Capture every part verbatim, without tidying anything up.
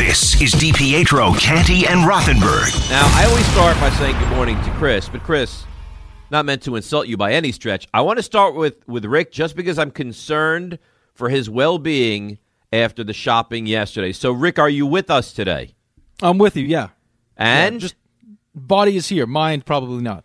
This is DiPietro, Canty, and Rothenberg. Now, I always start by saying good morning to Chris, but Chris, not meant to insult you by any stretch. I want to start with, with Rick just because I'm concerned for his well-being after the shopping yesterday. So, Rick, are you with us today? I'm with you, yeah. And? Yeah, just body is here, mind probably not.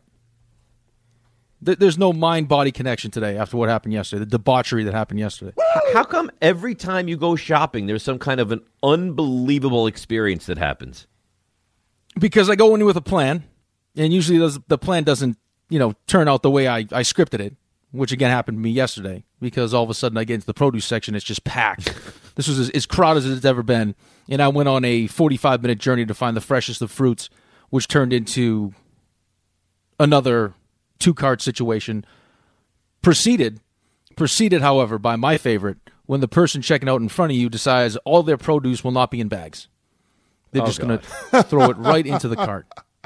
There's no mind-body connection today after what happened yesterday, the debauchery that happened yesterday. How come every time you go shopping, there's some kind of an unbelievable experience that happens? Because I go in with a plan, and usually the plan doesn't, you know, turn out the way I, I scripted it, which again happened to me yesterday, because all of a sudden I get into the produce section, it's just packed. This was as, as crowded as it's ever been, and I went on a forty-five minute journey to find the freshest of fruits, which turned into another two-cart situation. Proceeded, proceeded, however, by my favorite, when the person checking out in front of you decides all their produce will not be in bags. They're oh, just going to throw it right into the cart.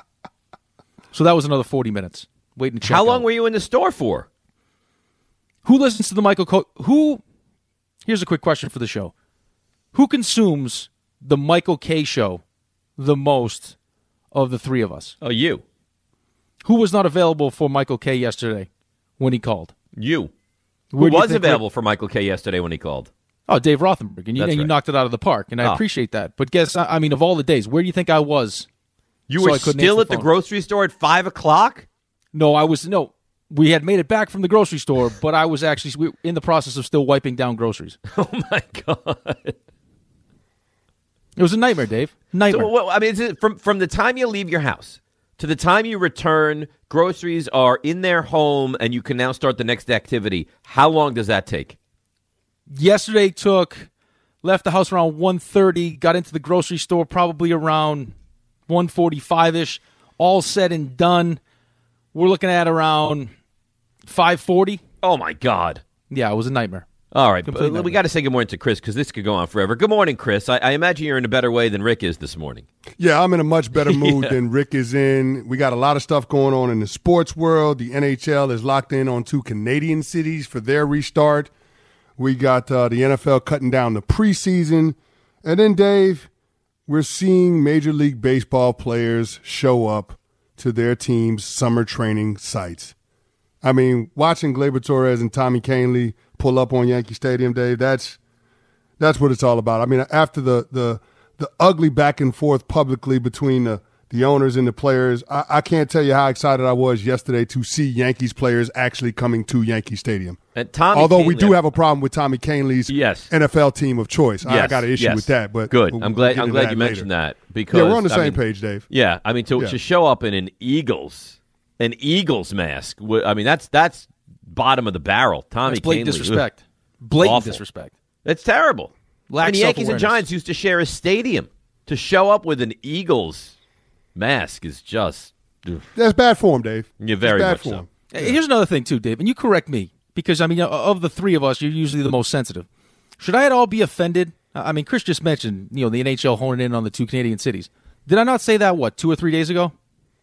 So that was another forty minutes waiting to check How long out. were you in the store for? Who listens to the Michael Co- Who, here's a quick question for the show. Who consumes the Michael K. show the most of the three of us? Oh, you. Who was not available for Michael K. yesterday when he called? You. Where Who do you was think available Rick- for Michael K. yesterday when he called? Oh, Dave Rothenberg, and you, That's and you right. knocked it out of the park, and I Oh. appreciate that. But guess, I I mean, of all the days, where do you think I was? You so were I couldn't still answer at the phone? grocery store at five o'clock? No, I was, no, we had made it back from the grocery store, but I was actually we were in the process of still wiping down groceries. Oh, my God. It was a nightmare, Dave. Nightmare. So, well, I mean, is it from, from the time you leave your house to the time you return, groceries are in their home, and you can now start the next activity. How long does that take? Yesterday took, left the house around one thirty, got into the grocery store probably around one forty-five-ish, all said and done. We're looking at around five forty. Oh, my God. Yeah, it was a nightmare. All right, Complete but we nightmare. got to say good morning to Chris because this could go on forever. Good morning, Chris. I, I imagine you're in a better way than Rick is this morning. Yeah, I'm in a much better mood Yeah. than Rick is in. We got a lot of stuff going on in the sports world. The N H L is locked in on two Canadian cities for their restart. We got uh, the N F L cutting down the preseason. And then, Dave, we're seeing Major League Baseball players show up to their team's summer training sites. I mean, watching Gleyber Torres and Tommy Kahnle pull up on Yankee Stadium, Dave, that's that's what it's all about. I mean, after the the, the ugly back and forth publicly between the, the owners and the players, I, I can't tell you how excited I was yesterday to see Yankees players actually coming to Yankee Stadium. And Tommy Although we Kahnle- do have a problem with Tommy Kahnle's Yes. N F L team of choice. I, I Yes, got an issue yes. with that. But Good. we'll- I'm we'll glad. get I'm into glad that you later. mentioned that because Yeah, we're on the I same mean, page, Dave. Yeah, I mean to Yeah. to show up in an Eagles, an Eagles mask. w- I mean that's that's bottom of the barrel. Tommy That's blatant Kahnle, disrespect. ugh, Blatant awful. disrespect. That's terrible. Lack and the Yankees and self-awareness. Giants used to share a stadium. To show up with an Eagles mask is just ugh. That's bad form, Dave. Yeah, very It's bad much so. form. Hey, here's another thing, too, Dave, and you correct me, because, I mean, of the three of us, you're usually the most sensitive. Should I at all be offended? I mean, Chris just mentioned, you know, the N H L honing in on the two Canadian cities. Did I not say that, what, two or three days ago?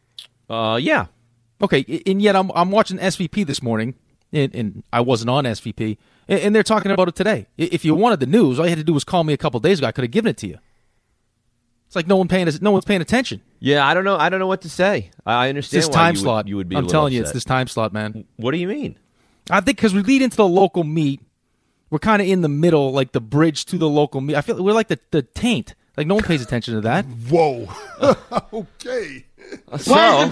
uh yeah. Okay, and yet I'm I'm watching S V P this morning, and, and I wasn't on S V P, and, and they're talking about it today. I- If you wanted the news, all you had to do was call me a couple days ago. I could have given it to you. It's like no one paying no one's paying attention. Yeah, I don't know. I don't know what to say. I I It's understand this why time you slot. Would, you would be. a I'm little telling you, it's upset. this time slot, man. What do you mean? I think because we lead into the local meet, we're kind of in the middle, like the bridge to the local meet. I feel we're like the, the taint. Like no one pays attention to that. Whoa. Okay. So,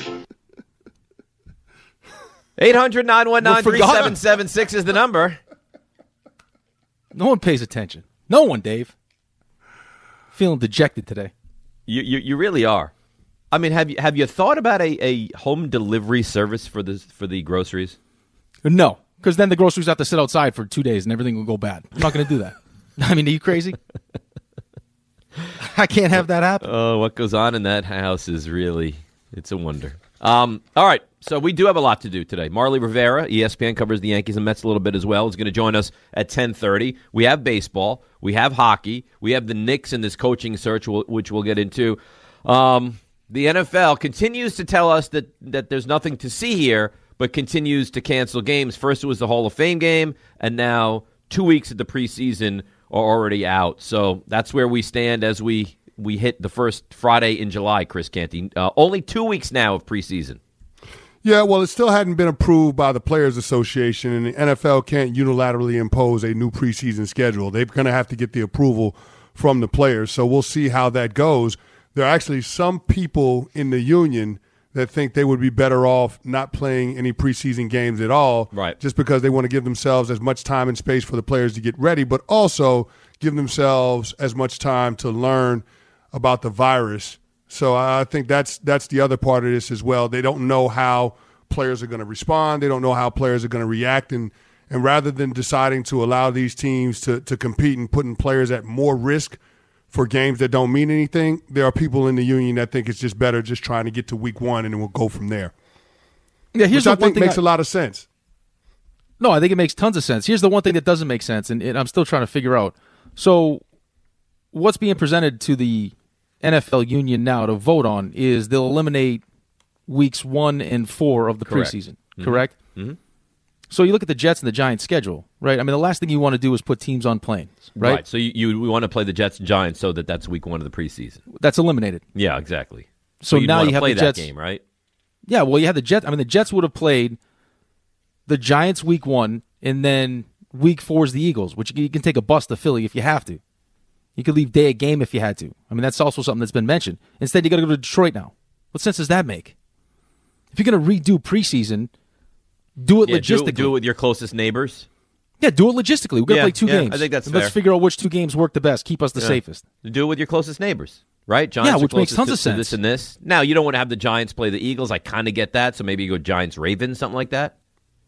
eight hundred, nine one nine, three seven seven six is the number. No one pays attention. No one, Dave. Feeling dejected today. You, you you really are. I mean, have you have you thought about a, a home delivery service for the for the groceries? No, because then the groceries have to sit outside for two days and everything will go bad. I'm not going to do that. I mean, are you crazy? I can't have that happen. Oh, what goes on in that house is really, it's a wonder. Um, all right, so we do have a lot to do today. Marley Rivera, E S P N, covers the Yankees and Mets a little bit as well, is going to join us at ten thirty. We have baseball. We have hockey. We have the Knicks in this coaching search, which we'll get into. Um, the N F L continues to tell us that, that there's nothing to see here, but continues to cancel games. First it was the Hall of Fame game, and now two weeks of the preseason are already out. So that's where we stand as we, we hit the first Friday in July, Chris Canty. Uh, only two weeks now of preseason. Yeah, well, it still hadn't been approved by the Players Association, and the N F L can't unilaterally impose a new preseason schedule. They're going to have to get the approval from the players, so we'll see how that goes. There are actually some people in the union that think they would be better off not playing any preseason games at all, right, just because they want to give themselves as much time and space for the players to get ready, but also give themselves as much time to learn about the virus. So I think that's that's the other part of this as well. They don't know how players are going to respond. They don't know how players are going to react. And, and rather than deciding to allow these teams to, to compete and putting players at more risk for games that don't mean anything, there are people in the union that think it's just better just trying to get to week one and then we'll go from there. Yeah, here's Which the I one think thing makes I, a lot of sense. No, I think it makes tons of sense. Here's the one thing that doesn't make sense, and, and I'm still trying to figure out. So what's being presented to the N F L union now to vote on is they'll eliminate weeks one and four of the Correct. preseason, mm-hmm. correct? Mm-hmm. So you look at the Jets and the Giants schedule, right? I mean, the last thing you want to do is put teams on planes, right? Right. So you, you we want to play the Jets and Giants so that that's week one of the preseason. That's eliminated. Yeah, exactly. So, so now want you to have play the that Jets game, right? Yeah, well, you have the Jets. I mean, the Jets would have played the Giants week one, and then week four is the Eagles, which you can take a bus to Philly if you have to. You could leave day of game if you had to. I mean, that's also something that's been mentioned. Instead, you got to go to Detroit now. What sense does that make? If you're going to redo preseason, do it yeah, logistically. Do, do it with your closest neighbors. Yeah, do it logistically. We're going to Yeah, play two yeah, games. I think that's and Let's fair. figure out which two games work the best, keep us the Yeah. safest. Do it with your closest neighbors, right? Giants Yeah, are which makes closest tons to, of to sense. this and this. Now, you don't want to have the Giants play the Eagles. I kind of get that. So maybe you go Giants-Ravens, something like that.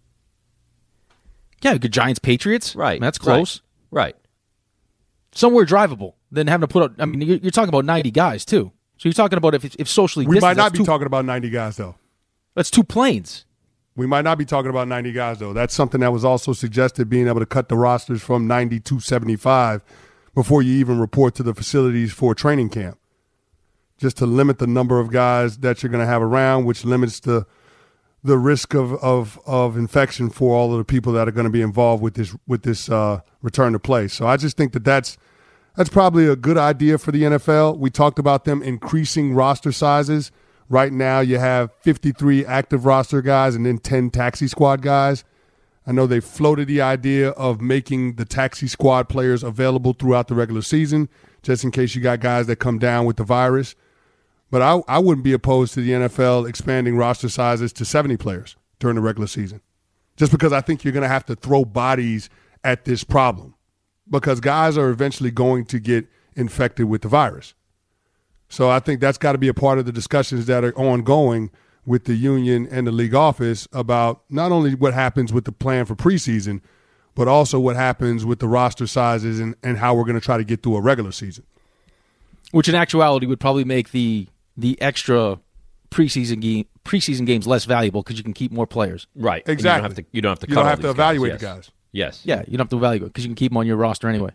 Yeah, good Giants Patriots. Right. I mean, that's close. Right. right. Somewhere drivable. Then having to put out. I mean, you're, you're talking about ninety guys too. So you're talking about if if socially We distant, might not that's be two, talking about ninety guys, though. That's two planes. We might not be talking about ninety guys, though. That's something that was also suggested, being able to cut the rosters from ninety to seventy-five before you even report to the facilities for training camp, just to limit the number of guys that you're going to have around, which limits the the risk of, of, of infection for all of the people that are going to be involved with this with this uh, return to play. So I just think that that's, that's probably a good idea for the N F L. We talked about them increasing roster sizes. Right now you have fifty-three active roster guys and then ten taxi squad guys. I know they floated the idea of making the taxi squad players available throughout the regular season, just in case you got guys that come down with the virus. But I, I wouldn't be opposed to the N F L expanding roster sizes to seventy players during the regular season, just because I think you're going to have to throw bodies at this problem, because guys are eventually going to get infected with the virus. So I think that's got to be a part of the discussions that are ongoing with the union and the league office about not only what happens with the plan for preseason, but also what happens with the roster sizes and, and how we're going to try to get through a regular season. Which in actuality would probably make the the extra preseason game preseason games less valuable because you can keep more players. Right. And Exactly. You don't have to. You don't have to, You cut don't all have to these evaluate guys. the guys. Yes. Yeah, you don't have to evaluate because you can keep them on your roster anyway.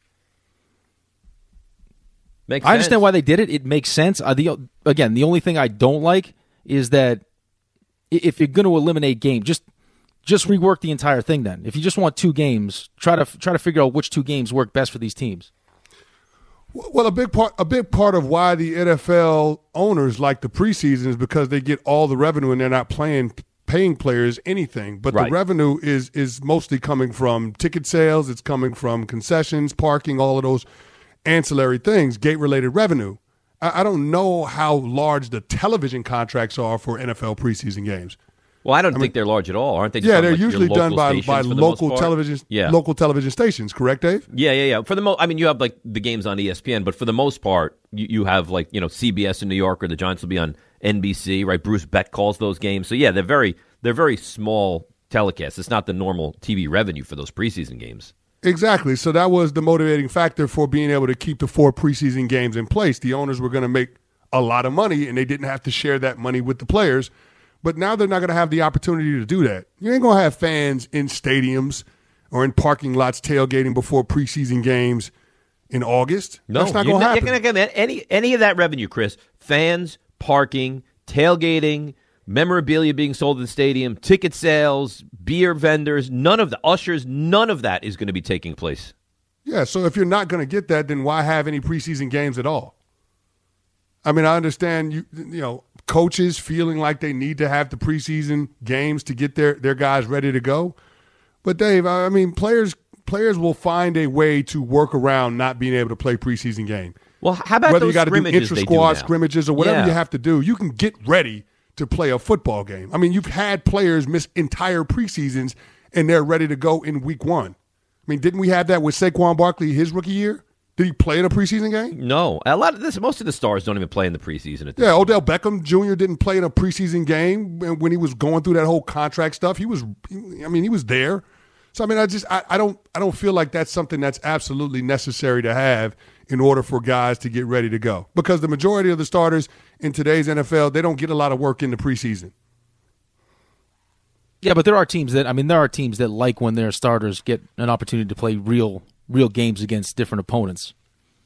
Makes I sense. understand why they did it. It makes sense. Uh, the again, the only thing I don't like is that i- if you're going to eliminate game, just just rework the entire thing. Then, if you just want two games, try to try to figure out which two games work best for these teams. Well, a big part a big part of why the N F L owners like the preseason is because they get all the revenue and they're not playing paying players anything. But Right. the revenue is is mostly coming from ticket sales. It's coming from concessions, parking, all of those ancillary things, gate related revenue. I, I don't know how large the television contracts are for N F L preseason games. Well, I don't think they're large at all, aren't they? Just Yeah, on, they're like, your usually done local by, stations by for the most local part? television Yeah. local television stations, correct, Dave? Yeah, yeah, yeah. For the mo- I mean, you have like the games on E S P N, but for the most part, you, you have like you know C B S in New York, or the Giants will be on N B C, right? Bruce Beck calls those games, so yeah, they're very they're very small telecasts. It's not the normal T V revenue for those preseason games. Exactly. So that was the motivating factor for being able to keep the four preseason games in place. The owners were going to make a lot of money, and they didn't have to share that money with the players. But now they're not going to have the opportunity to do that. You ain't going to have fans in stadiums or in parking lots tailgating before preseason games in August. No, That's not you're going to not- happen. You're going to get any any of that revenue, Chris. Fans, parking, tailgating, memorabilia being sold in the stadium, ticket sales, beer vendors, none of the ushers, none of that is going to be taking place. Yeah, so if you're not going to get that, then why have any preseason games at all? I mean, I understand you you know coaches feeling like they need to have the preseason games to get their, their guys ready to go. But Dave, I mean, players players will find a way to work around not being able to play preseason game. Well, how about whether those you got to do scrimmages they do intra-squad now? scrimmages or whatever Yeah. you have to do, you can get ready to play a football game. I mean, you've had players miss entire preseasons and they're ready to go in week one. I mean, didn't we have that with Saquon Barkley his rookie year? Did he play in a preseason game? No, a lot of this. Most of the stars don't even play in the preseason. At this Yeah, Odell Beckham Junior didn't play in a preseason game when he was going through that whole contract stuff. He was, I mean, he was there. So I mean, I just, I, I don't, I don't feel like that's something that's absolutely necessary to have in order for guys to get ready to go. Because the majority of the starters in today's N F L, they don't get a lot of work in the preseason. Yeah, but there are teams that I mean, there are teams that like when their starters get an opportunity to play real, real games against different opponents.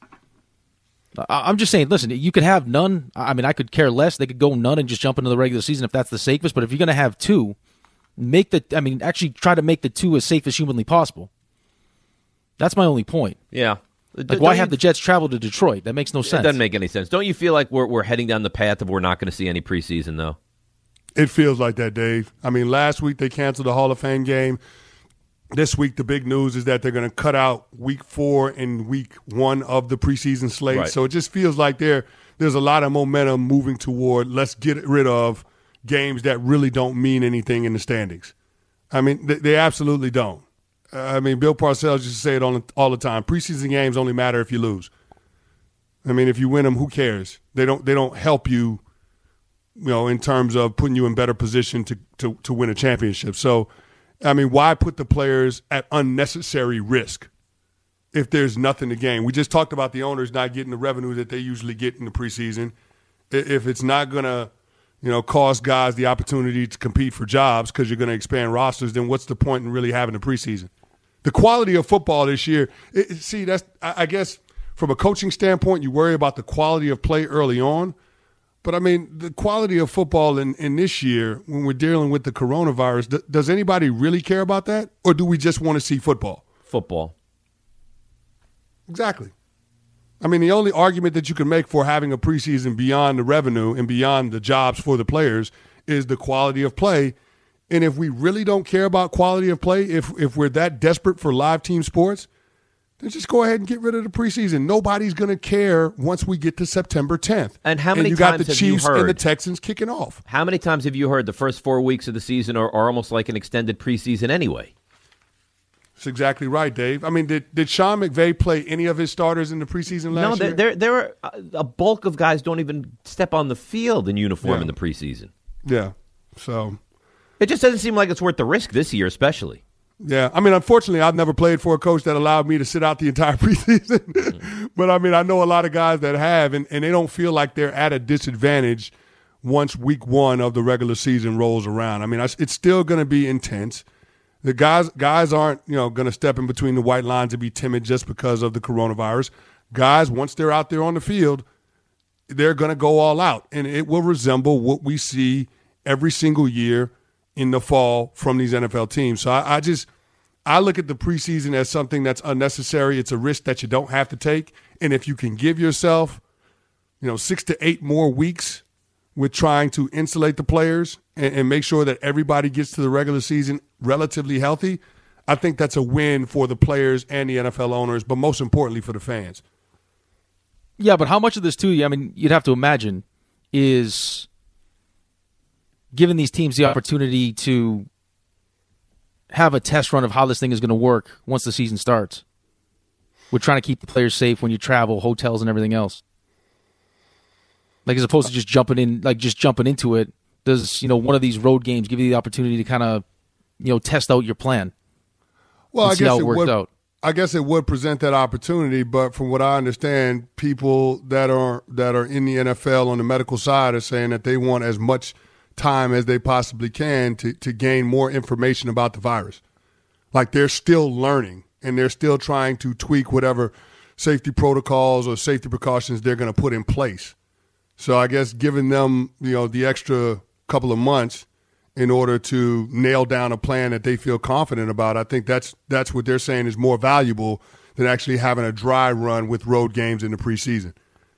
I- I'm just saying, listen, you could have none. I mean, I could care less. They could go none and just jump into the regular season if that's the safest. But if you're going to have two, make the. I mean, actually try to make the two as safe as humanly possible. That's my only point. Yeah. Like, why have the Jets travel to Detroit? That makes no sense. It doesn't make any sense. Don't you feel like we're we're heading down the path of we're not going to see any preseason though? It feels like that, Dave. I mean, last week they canceled the Hall of Fame game. This week the big news is that they're going to cut out week four and week one of the preseason slate. Right. So it just feels like there there's a lot of momentum moving toward let's get rid of games that really don't mean anything in the standings. I mean, they, they absolutely don't. Uh, I mean, Bill Parcells used to say it all, all the time. Preseason games only matter if you lose. I mean, if you win them, who cares? They don't. They don't help you, you know, in terms of putting you in better position to, to, to win a championship. So, I mean, why put the players at unnecessary risk if there's nothing to gain? We just talked about the owners not getting the revenue that they usually get in the preseason. If it's not going to, you know, cost guys the opportunity to compete for jobs because you're going to expand rosters, then what's the point in really having a preseason? The quality of football this year, it, see, that's I, I guess from a coaching standpoint, you worry about the quality of play early on. But, I mean, the quality of football in, in this year, when we're dealing with the coronavirus, th- does anybody really care about that? Or do we just want to see football? Football. Exactly. I mean, the only argument that you can make for having a preseason beyond the revenue and beyond the jobs for the players is the quality of play. And if we really don't care about quality of play, if if we're that desperate for live team sports, then just go ahead and get rid of the preseason. Nobody's going to care once we get to September tenth. And how many and you times got the have you Chiefs and the heard- Texans kicking off. How many times have you heard the first four weeks of the season are, are almost like an extended preseason anyway? That's exactly right, Dave. I mean, did, did Sean McVay play any of his starters in the preseason No, last there, year? there, there are a bulk of guys don't even step on the field in uniform Yeah. in the preseason. Yeah. So, It just doesn't seem like it's worth the risk this year, especially. yeah. I mean, unfortunately, I've never played for a coach that allowed me to sit out the entire preseason. Mm-hmm. But, I mean, I know a lot of guys that have, and, and they don't feel like they're at a disadvantage once week one of the regular season rolls around. I mean, I, it's still going to be intense. The guys guys aren't, you know, going to step in between the white lines and be timid just because of the coronavirus. Guys, once they're out there on the field, they're going to go all out, and it will resemble what we see every single year in the fall from these N F L teams. So I, I just I look at the preseason as something that's unnecessary. It's a risk that you don't have to take, and if you can give yourself, you know, six to eight more weeks with trying to insulate the players and, and make sure that everybody gets to the regular season relatively healthy, I think that's a win for the players and the N F L owners, but most importantly for the fans. Yeah, but how much of this, too, I mean, you'd have to imagine, is giving these teams the opportunity to have a test run of how this thing is going to work once the season starts. We're trying to keep the players safe when you travel, hotels and everything else. Like, as opposed to just jumping in, like just jumping into it, does, you know, one of these road games give you the opportunity to kind of, you know, test out your plan? Well, and I see guess how it it worked would, out. I guess it would present that opportunity, but from what I understand, people that are that are in the N F L on the medical side are saying that they want as much time as they possibly can to, to gain more information about the virus. Like, they're still learning, and they're still trying to tweak whatever safety protocols or safety precautions they're going to put in place. So I guess giving them, you know, the extra couple of months in order to nail down a plan that they feel confident about, I think that's that's what they're saying is more valuable than actually having a dry run with road games in the preseason.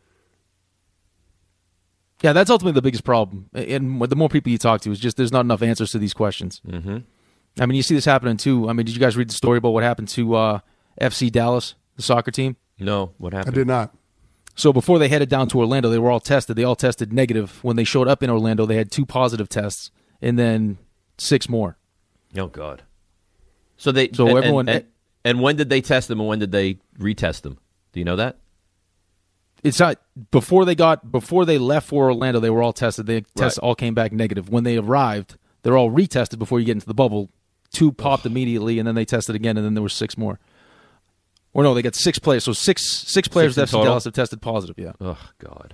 Yeah, that's ultimately the biggest problem. And the more people you talk to, is just there's not enough answers to these questions. Mm-hmm. I mean, you see this happening too. I mean, did you guys read the story about what happened to uh, F C Dallas, the soccer team? No, what happened? I did not. So before they headed down to Orlando, they were all tested. They all tested negative. When they showed up in Orlando, they had two positive tests and then six more. Oh, God. So they so and, everyone and, and, and when did they test them and when did they retest them? Do you know that? It's not before they got before they left for Orlando. They were all tested. They tests Right. all came back negative. When they arrived, they're all retested before you get into the bubble. Two popped immediately, and then they tested again, and then there were six more. Or no, they got six players. So six six players Six in at F C total? Dallas have tested positive. Yeah. Oh, God.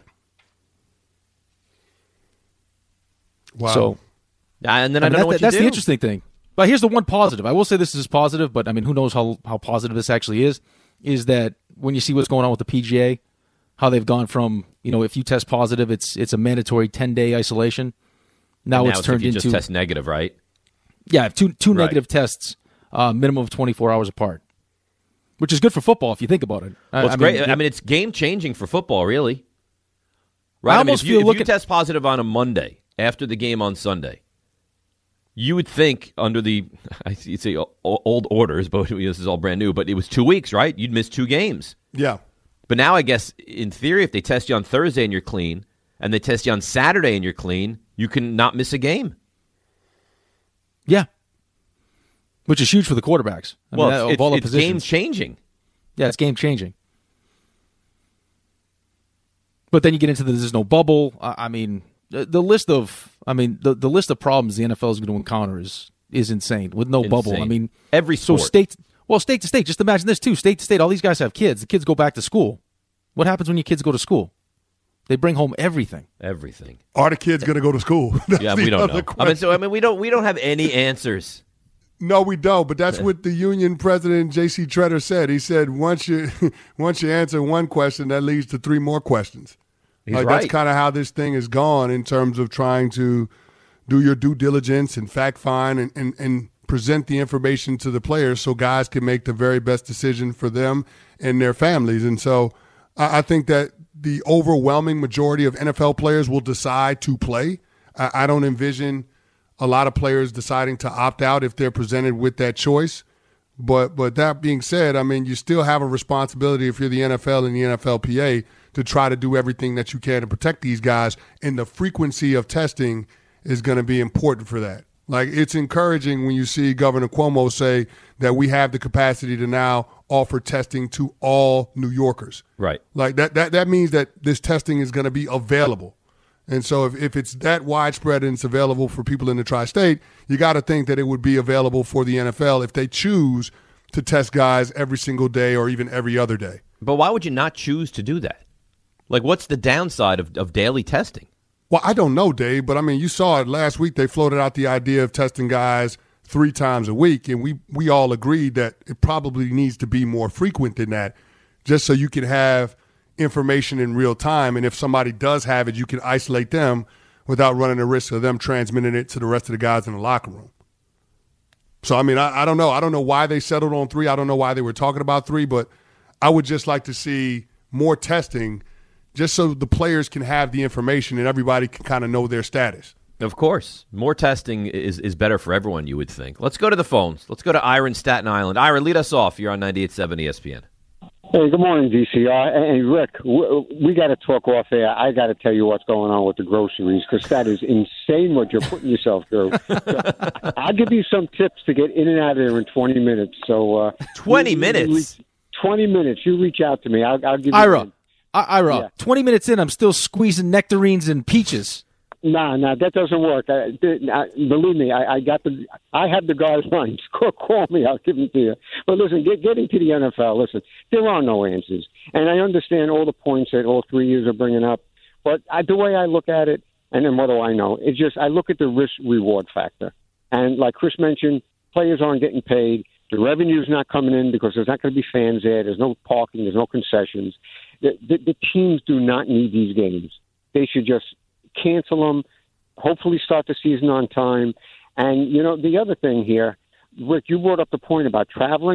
Wow. So And then I, I mean, don't know that- what you that's do. the interesting thing. But here's the one positive. I will say this is positive, but I mean, who knows how how positive this actually is? Is that when you see what's going on with the P G A, how they've gone from, you know, if you test positive, it's it's a mandatory ten day isolation. Now, Now it's it's turned if you into just test negative, right? yeah, two two Right. negative tests, uh, minimum of twenty-four hours apart, which is good for football if you think about it. I- Well, it's I great. Mean, I mean, it's game changing for football, really. Right? I I, mean, almost if you, feel if look you at- test positive on a Monday after the game on Sunday, you would think under the I see you'd say o- old orders, but this is all brand new. But it was two weeks, right? You'd miss two games. Yeah. But now, I guess in theory, if they test you on Thursday and you're clean, and they test you on Saturday and you're clean, you can not miss a game. yeah, which is huge for the quarterbacks. I Well, mean, that- it's, of all the it's, it's game positions. changing. Yeah, it's game changing. But then you get into the there's no bubble. I, I mean, the, the list of I mean the, the list of problems the N F L is going to encounter is is insane with no bubble. I Insane. mean, Every so sport. state well state to state. Just imagine this too: state to state. All these guys have kids. The kids go back to school. What happens when your kids go to school? They bring home everything. Everything. Are the kids going to go to school? That's Yeah, the we don't other know. I question. mean, so I mean, we don't we don't have any answers. No, we don't. But that's what the union president, J C Treader, said. He said once you once you answer one question, that leads to three more questions. He's like right. That's kind of how this thing has gone in terms of trying to do your due diligence and fact find and, and, and present the information to the players so guys can make the very best decision for them and their families. And so I, I think that the overwhelming majority of N F L players will decide to play. I, I don't envision a lot of players deciding to opt out if they're presented with that choice. But but that being said, I mean, you still have a responsibility if you're the N F L and the N F L P A to try to do everything that you can to protect these guys. And the frequency of testing is going to be important for that. Like, it's encouraging when you see Governor Cuomo say that we have the capacity to now offer testing to all New Yorkers. Right. Like, that, that, that means that this testing is going to be available. And so if, if it's that widespread and it's available for people in the tri-state, you got to think that it would be available for the N F L if they choose to test guys every single day or even every other day. But why would you not choose to do that? Like, what's the downside of, of daily testing? Well, I don't know, Dave, but I mean, you saw it last week. They floated out the idea of testing guys three times a week, and we, we all agreed that it probably needs to be more frequent than that, just so you can have information in real time. And if somebody does have it, you can isolate them without running the risk of them transmitting it to the rest of the guys in the locker room. So, I mean, I, I don't know. I don't know why they settled on three. I don't know why they were talking about three, but I would just like to see more testing just so the players can have the information and everybody can kind of know their status. Of course. More testing is, is better for everyone, you would think. Let's go to the phones. Let's go to Ira in Staten Island. Ira, lead us off. You're on ninety-eight point seven E S P N. Hey, good morning, D C R. Hey, Rick, we, we got to talk off air. I got to tell you what's going on with the groceries because that is insane what you're putting yourself through. So, I'll give you some tips to get in and out of there in twenty minutes. So uh, twenty you, you minutes? reach, twenty minutes. You reach out to me. I'll, I'll give you Ira, I- Ira, Yeah. twenty minutes in, I'm still squeezing nectarines and peaches. No, no, that doesn't work. I, I, believe me, I, I got the. I have the guy's lines. Call, call me. I'll give them to you. But listen, get, getting to the N F L. Listen, there are no answers, and I understand all the points that all three years are bringing up. But I, the way I look at it, and then what do I know? It's just I look at the risk reward factor, and like Chris mentioned, players aren't getting paid. The revenue's not coming in because there's not going to be fans there. There's no parking. There's no concessions. The, the, the teams do not need these games. They should just cancel them, hopefully start the season on time. And, you know, the other thing here, Rick, you brought up the point about traveling.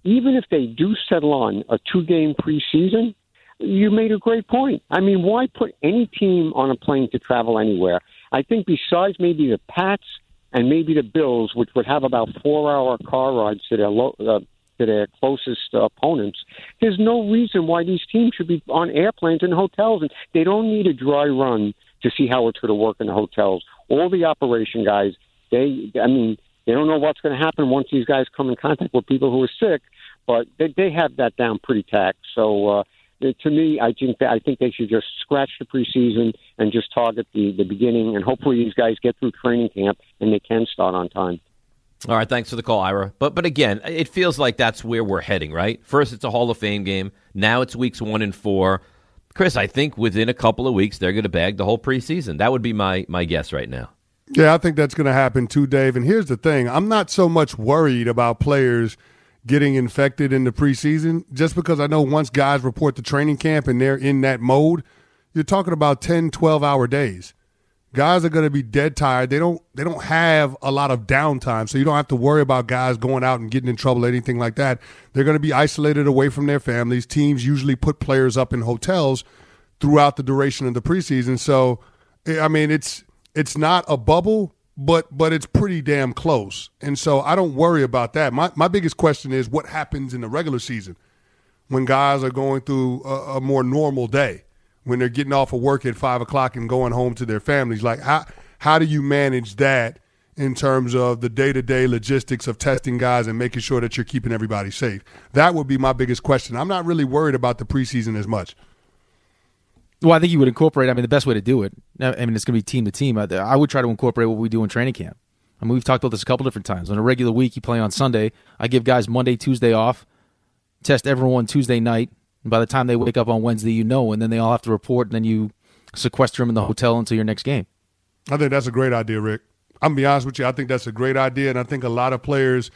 even if they do settle on a two-game preseason, you made a great point. I mean, why put any team on a plane to travel anywhere? I think besides maybe the Pats and maybe the Bills, which would have about four-hour car rides to their lo- uh, to their closest uh, opponents, there's no reason why these teams should be on airplanes and hotels. And they don't need a dry run to see how it's going to work in the hotels. All the operation guys, they, I mean, they don't know what's going to happen once these guys come in contact with people who are sick, but they, they have that down pretty tacked. So uh, to me, I think that, I think they should just scratch the preseason and just target the, the beginning, and hopefully these guys get through training camp and they can start on time. All right, thanks for the call, Ira. But but again, it feels like that's where we're heading, right? First, it's a Hall of Fame game. Now it's weeks one and four. Chris, I think within a couple of weeks, they're going to bag the whole preseason. That would be my, my guess right now. Yeah, I think that's going to happen too, Dave. And here's the thing. I'm not so much worried about players getting infected in the preseason, just because I know once guys report to training camp and they're in that mode, you're talking about ten, twelve-hour days. Guys are going to be dead tired. They don't they don't have a lot of downtime, so you don't have to worry about guys going out and getting in trouble or anything like that. They're going to be isolated away from their families. Teams usually put players up in hotels throughout the duration of the preseason. So, I mean, it's it's not a bubble, but but it's pretty damn close. And so I don't worry about that. My my biggest question is what happens in the regular season when guys are going through a, a more normal day, when they're getting off of work at five o'clock and going home to their families. Like, how how do you manage that in terms of the day-to-day logistics of testing guys and making sure that you're keeping everybody safe? That would be my biggest question. I'm not really worried about the preseason as much. Well, I think you would incorporate, I mean, the best way to do it, I mean, it's going to be team to team. I, I would try to incorporate what we do in training camp. I mean, we've talked about this a couple different times. On a regular week, you play on Sunday. I give guys Monday, Tuesday off, test everyone Tuesday night. And by the time they wake up on Wednesday, you know, and then they all have to report, and then you sequester them in the hotel until your next game. I think that's a great idea, Rick. I'm going to be honest with you. I think that's a great idea, and I think a lot of players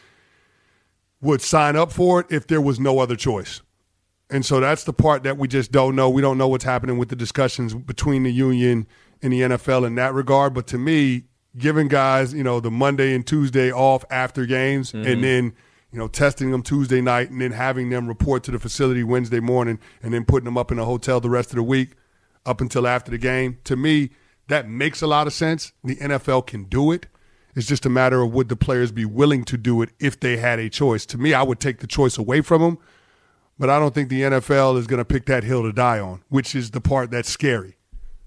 would sign up for it if there was no other choice. And so that's the part that we just don't know. We don't know what's happening with the discussions between the union and the N F L in that regard. But to me, giving guys, you know, the Monday and Tuesday off after games, mm-hmm. and then – you know, testing them Tuesday night and then having them report to the facility Wednesday morning and then putting them up in a hotel the rest of the week up until after the game. To me, that makes a lot of sense. The N F L can do it. It's just a matter of would the players be willing to do it if they had a choice. To me, I would take the choice away from them, but I don't think the N F L is going to pick that hill to die on, which is the part that's scary.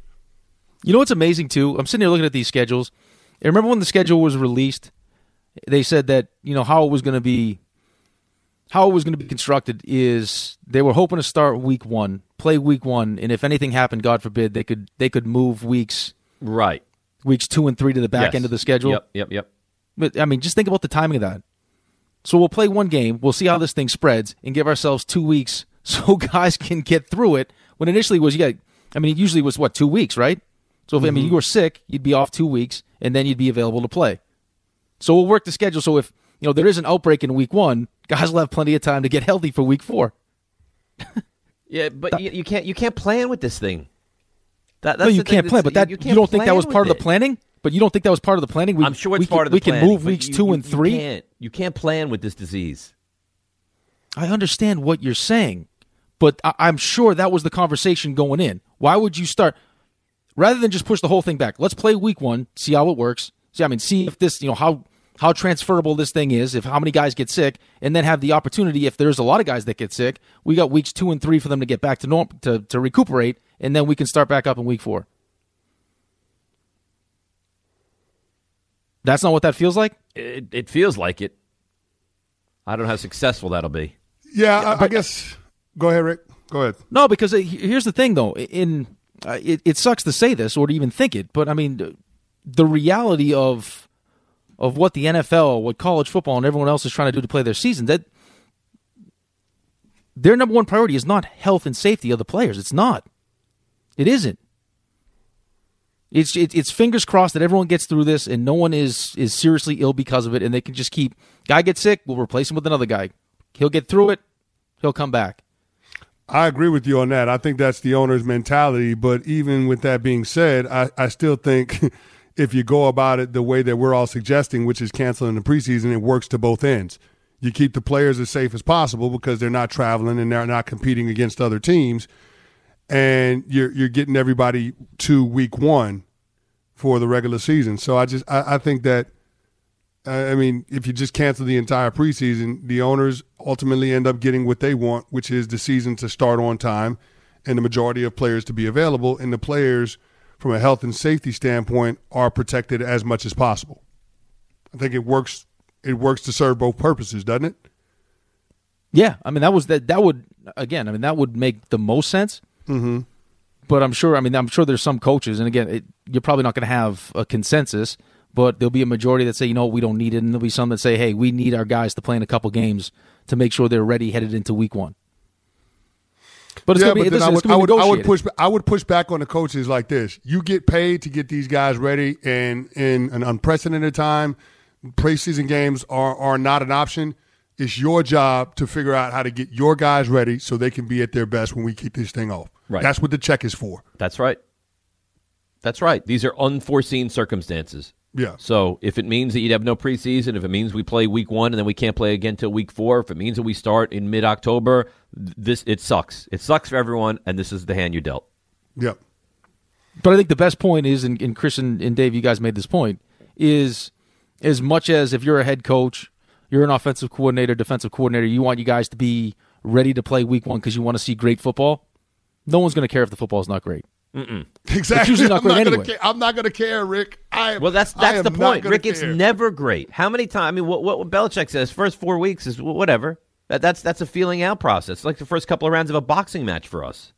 You know what's amazing, too? I'm sitting here looking at these schedules. And remember when the schedule was released? They said that, you know, how it was going to be how it was going to be constructed is they were hoping to start week one, play week one, and if anything happened, God forbid, they could they could move weeks right, weeks two and three to the back yes. end of the schedule. Yep, yep, yep. But I mean, just think about the timing of that. So we'll play one game, we'll see how this thing spreads, and give ourselves two weeks so guys can get through it. When initially was you got, I mean, it usually was what two weeks, right? So if mm-hmm. I mean you were sick, you'd be off two weeks, and then you'd be available to play. So we'll work the schedule so if you know there is an outbreak in week one, guys will have plenty of time to get healthy for week four. yeah, but that, you, you can't you can't plan with this thing. That, that's no, you can't plan. But that you, you, you don't think that was part of the planning? But you don't think that was part of the planning? We, I'm sure it's we part can, of the we planning. We can move weeks you, two you, and three. You can't, you can't plan with this disease. I understand what you're saying, but I, I'm sure that was the conversation going in. Why would you start rather than just push the whole thing back? Let's play week one, see how it works. See, I mean, see if this, you know, how. how transferable this thing is, if how many guys get sick, and then have the opportunity, if there's a lot of guys that get sick, we got weeks two and three for them to get back to norm, to, to recuperate, and then we can start back up in week four. That's not what that feels like? It, it feels like it. I don't know how successful that'll be. Yeah, I, I guess. Go ahead, Rick. Go ahead. No, because it, here's the thing, though. In uh, it, it sucks to say this or to even think it, but I mean, the reality of of what the N F L, what college football, and everyone else is trying to do to play their season, that their number one priority is not health and safety of the players. It's not. It isn't. It's it, it's fingers crossed that everyone gets through this and no one is is seriously ill because of it, and they can just keep, guy gets sick, we'll replace him with another guy. He'll get through it, he'll come back. I agree with you on that. I think that's the owner's mentality, but even with that being said, I, I still think if you go about it the way that we're all suggesting, which is canceling the preseason, it works to both ends. You keep the players as safe as possible because they're not traveling and they're not competing against other teams. And you're you're getting everybody to week one for the regular season. So I just I, I think that I mean if you just cancel the entire preseason, the owners ultimately end up getting what they want, which is the season to start on time and the majority of players to be available, and the players from a health and safety standpoint are protected as much as possible. I think it works. It works to serve both purposes, doesn't it? Yeah, I mean that was that. That would again. I mean that would make the most sense. Mm-hmm. But I'm sure. I mean, I'm sure there's some coaches, and again, it, you're probably not going to have a consensus. But there'll be a majority that say, you know, we don't need it, and there'll be some that say, hey, we need our guys to play in a couple games to make sure they're ready headed into week one. But it's yeah, going to be. But then Listen, I would, it's gonna I be would, I would negotiated. push. I would push back on the coaches like this: you get paid to get these guys ready, and in an unprecedented time, preseason games are are not an option. It's your job to figure out how to get your guys ready so they can be at their best when we kick this thing off. Right. That's what the check is for. That's right. That's right. These are unforeseen circumstances. Yeah. So if it means that you'd have no preseason, if it means we play week one and then we can't play again till week four, if it means that we start in mid-October, this it sucks. It sucks for everyone, and this is the hand you dealt. Yep. But I think the best point is, and, and Chris and, and Dave, you guys made this point, is as much as if you're a head coach, you're an offensive coordinator, defensive coordinator, you want you guys to be ready to play week one because you want to see great football, no one's going to care if the football is not great. Mm-mm. Exactly. It's usually not I'm, not great gonna anyway. care. I'm not going to care, Rick. I am, Well, that's I that's am the not point, gonna Rick. It's care. never great. How many times? I mean, what, what Belichick says, first four weeks is whatever. That, that's that's a feeling out process. It's like the first couple of rounds of a boxing match for us.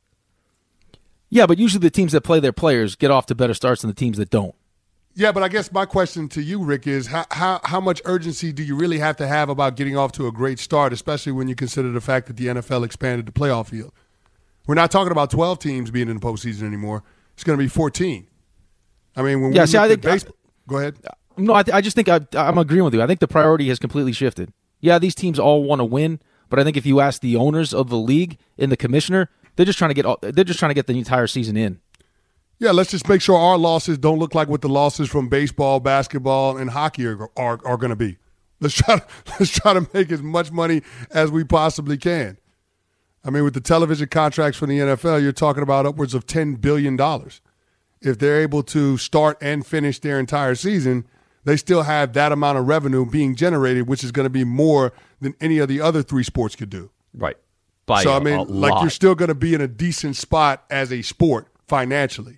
Yeah, but usually the teams that play their players get off to better starts than the teams that don't. Yeah, but I guess my question to you, Rick, is how, how how much urgency do you really have to have about getting off to a great start, especially when you consider the fact that the N F L expanded the playoff field? We're not talking about twelve teams being in the postseason anymore. It's going to be fourteen. I mean, when Yeah, we see, I look at think- baseball, go ahead. No, I, th- I just think I, I'm agreeing with you. I think the priority has completely shifted. Yeah, these teams all want to win, but I think if you ask the owners of the league and the commissioner, they're just trying to get all, they're just trying to get the entire season in. Yeah, let's just make sure our losses don't look like what the losses from baseball, basketball, and hockey are are, are going to be. Let's try to let's try to make as much money as we possibly can. I mean, with the television contracts from the N F L, you're talking about upwards of ten billion dollars. If they're able to start and finish their entire season, they still have that amount of revenue being generated, which is going to be more than any of the other three sports could do. Right. By so, a, I mean, a like lot. you're still going to be in a decent spot as a sport financially.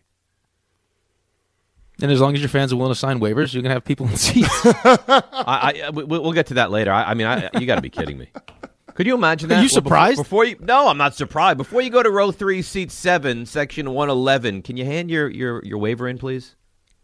And as long as your fans are willing to sign waivers, you're going to have people in seats. I, I, we- we'll get to that later. I, I mean, I, you got to be kidding me. Could you imagine that? Are you Well, before- surprised? Before, you, no, I'm not surprised. Before you go to row three, seat seven, section one eleven, can you hand your, your, your waiver in, please?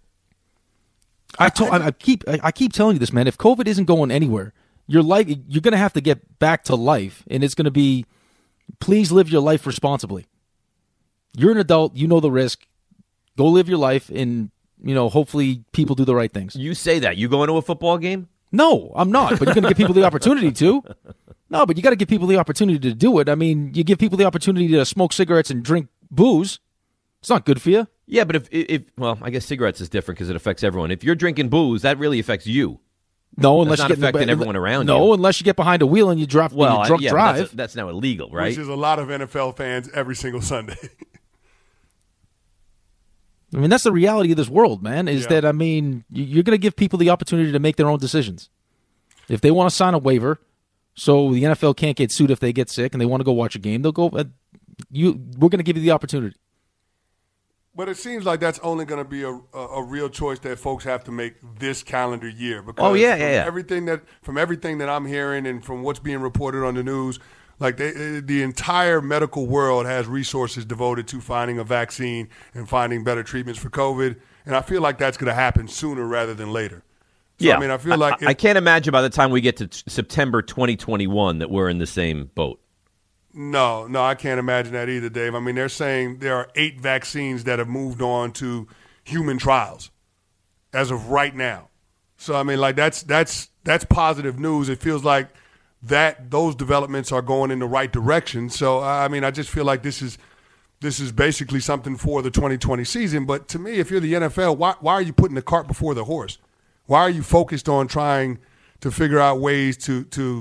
I, told, I, I keep I, I keep telling you this, man. If COVID isn't going anywhere, your life you're going to have to get back to life, and it's going to be, please live your life responsibly. You're an adult, you know the risk. Go live your life, and you know hopefully people do the right things. You say that. You go into a football game? No, I'm not. But you're going to give people the opportunity to. No, but you got to give people the opportunity to do it. I mean, you give people the opportunity to smoke cigarettes and drink booze. It's not good for you. Yeah, but if, if well, I guess cigarettes is different because it affects everyone. If you're drinking booze, that really affects you. No, unless not you get affecting in the, everyone around no, you. unless you get behind a wheel and you drop Well, you drunk yeah, but drive. that's, that's now illegal, right? Which is a lot of N F L fans every single Sunday. I mean, that's the reality of this world, man, is Yeah. that, I mean, you- you're going to give people the opportunity to make their own decisions. If they want to sign a waiver so the N F L can't get sued if they get sick and they want to go watch a game, they'll go. Uh, you, we're going to give you the opportunity. But it seems like that's only going to be a, a, a real choice that folks have to make this calendar year. Because Oh, yeah, from yeah, yeah. Everything that from everything that I'm hearing and from what's being reported on the news, like they, the entire medical world has resources devoted to finding a vaccine and finding better treatments for COVID. And I feel like that's going to happen sooner rather than later. So, yeah, I mean, I feel like I, it- can't imagine by the time we get to t- September twenty twenty-one that we're in the same boat. No, no, I can't imagine that either, Dave. I mean, they're saying there are eight vaccines that have moved on to human trials as of right now. So, I mean, like that's that's that's positive news. It feels like that those developments are going in the right direction. So, I mean, I just feel like this is this is basically something for the twenty twenty season. But to me, if you're the N F L, why why are you putting the cart before the horse? Why are you focused on trying to figure out ways to to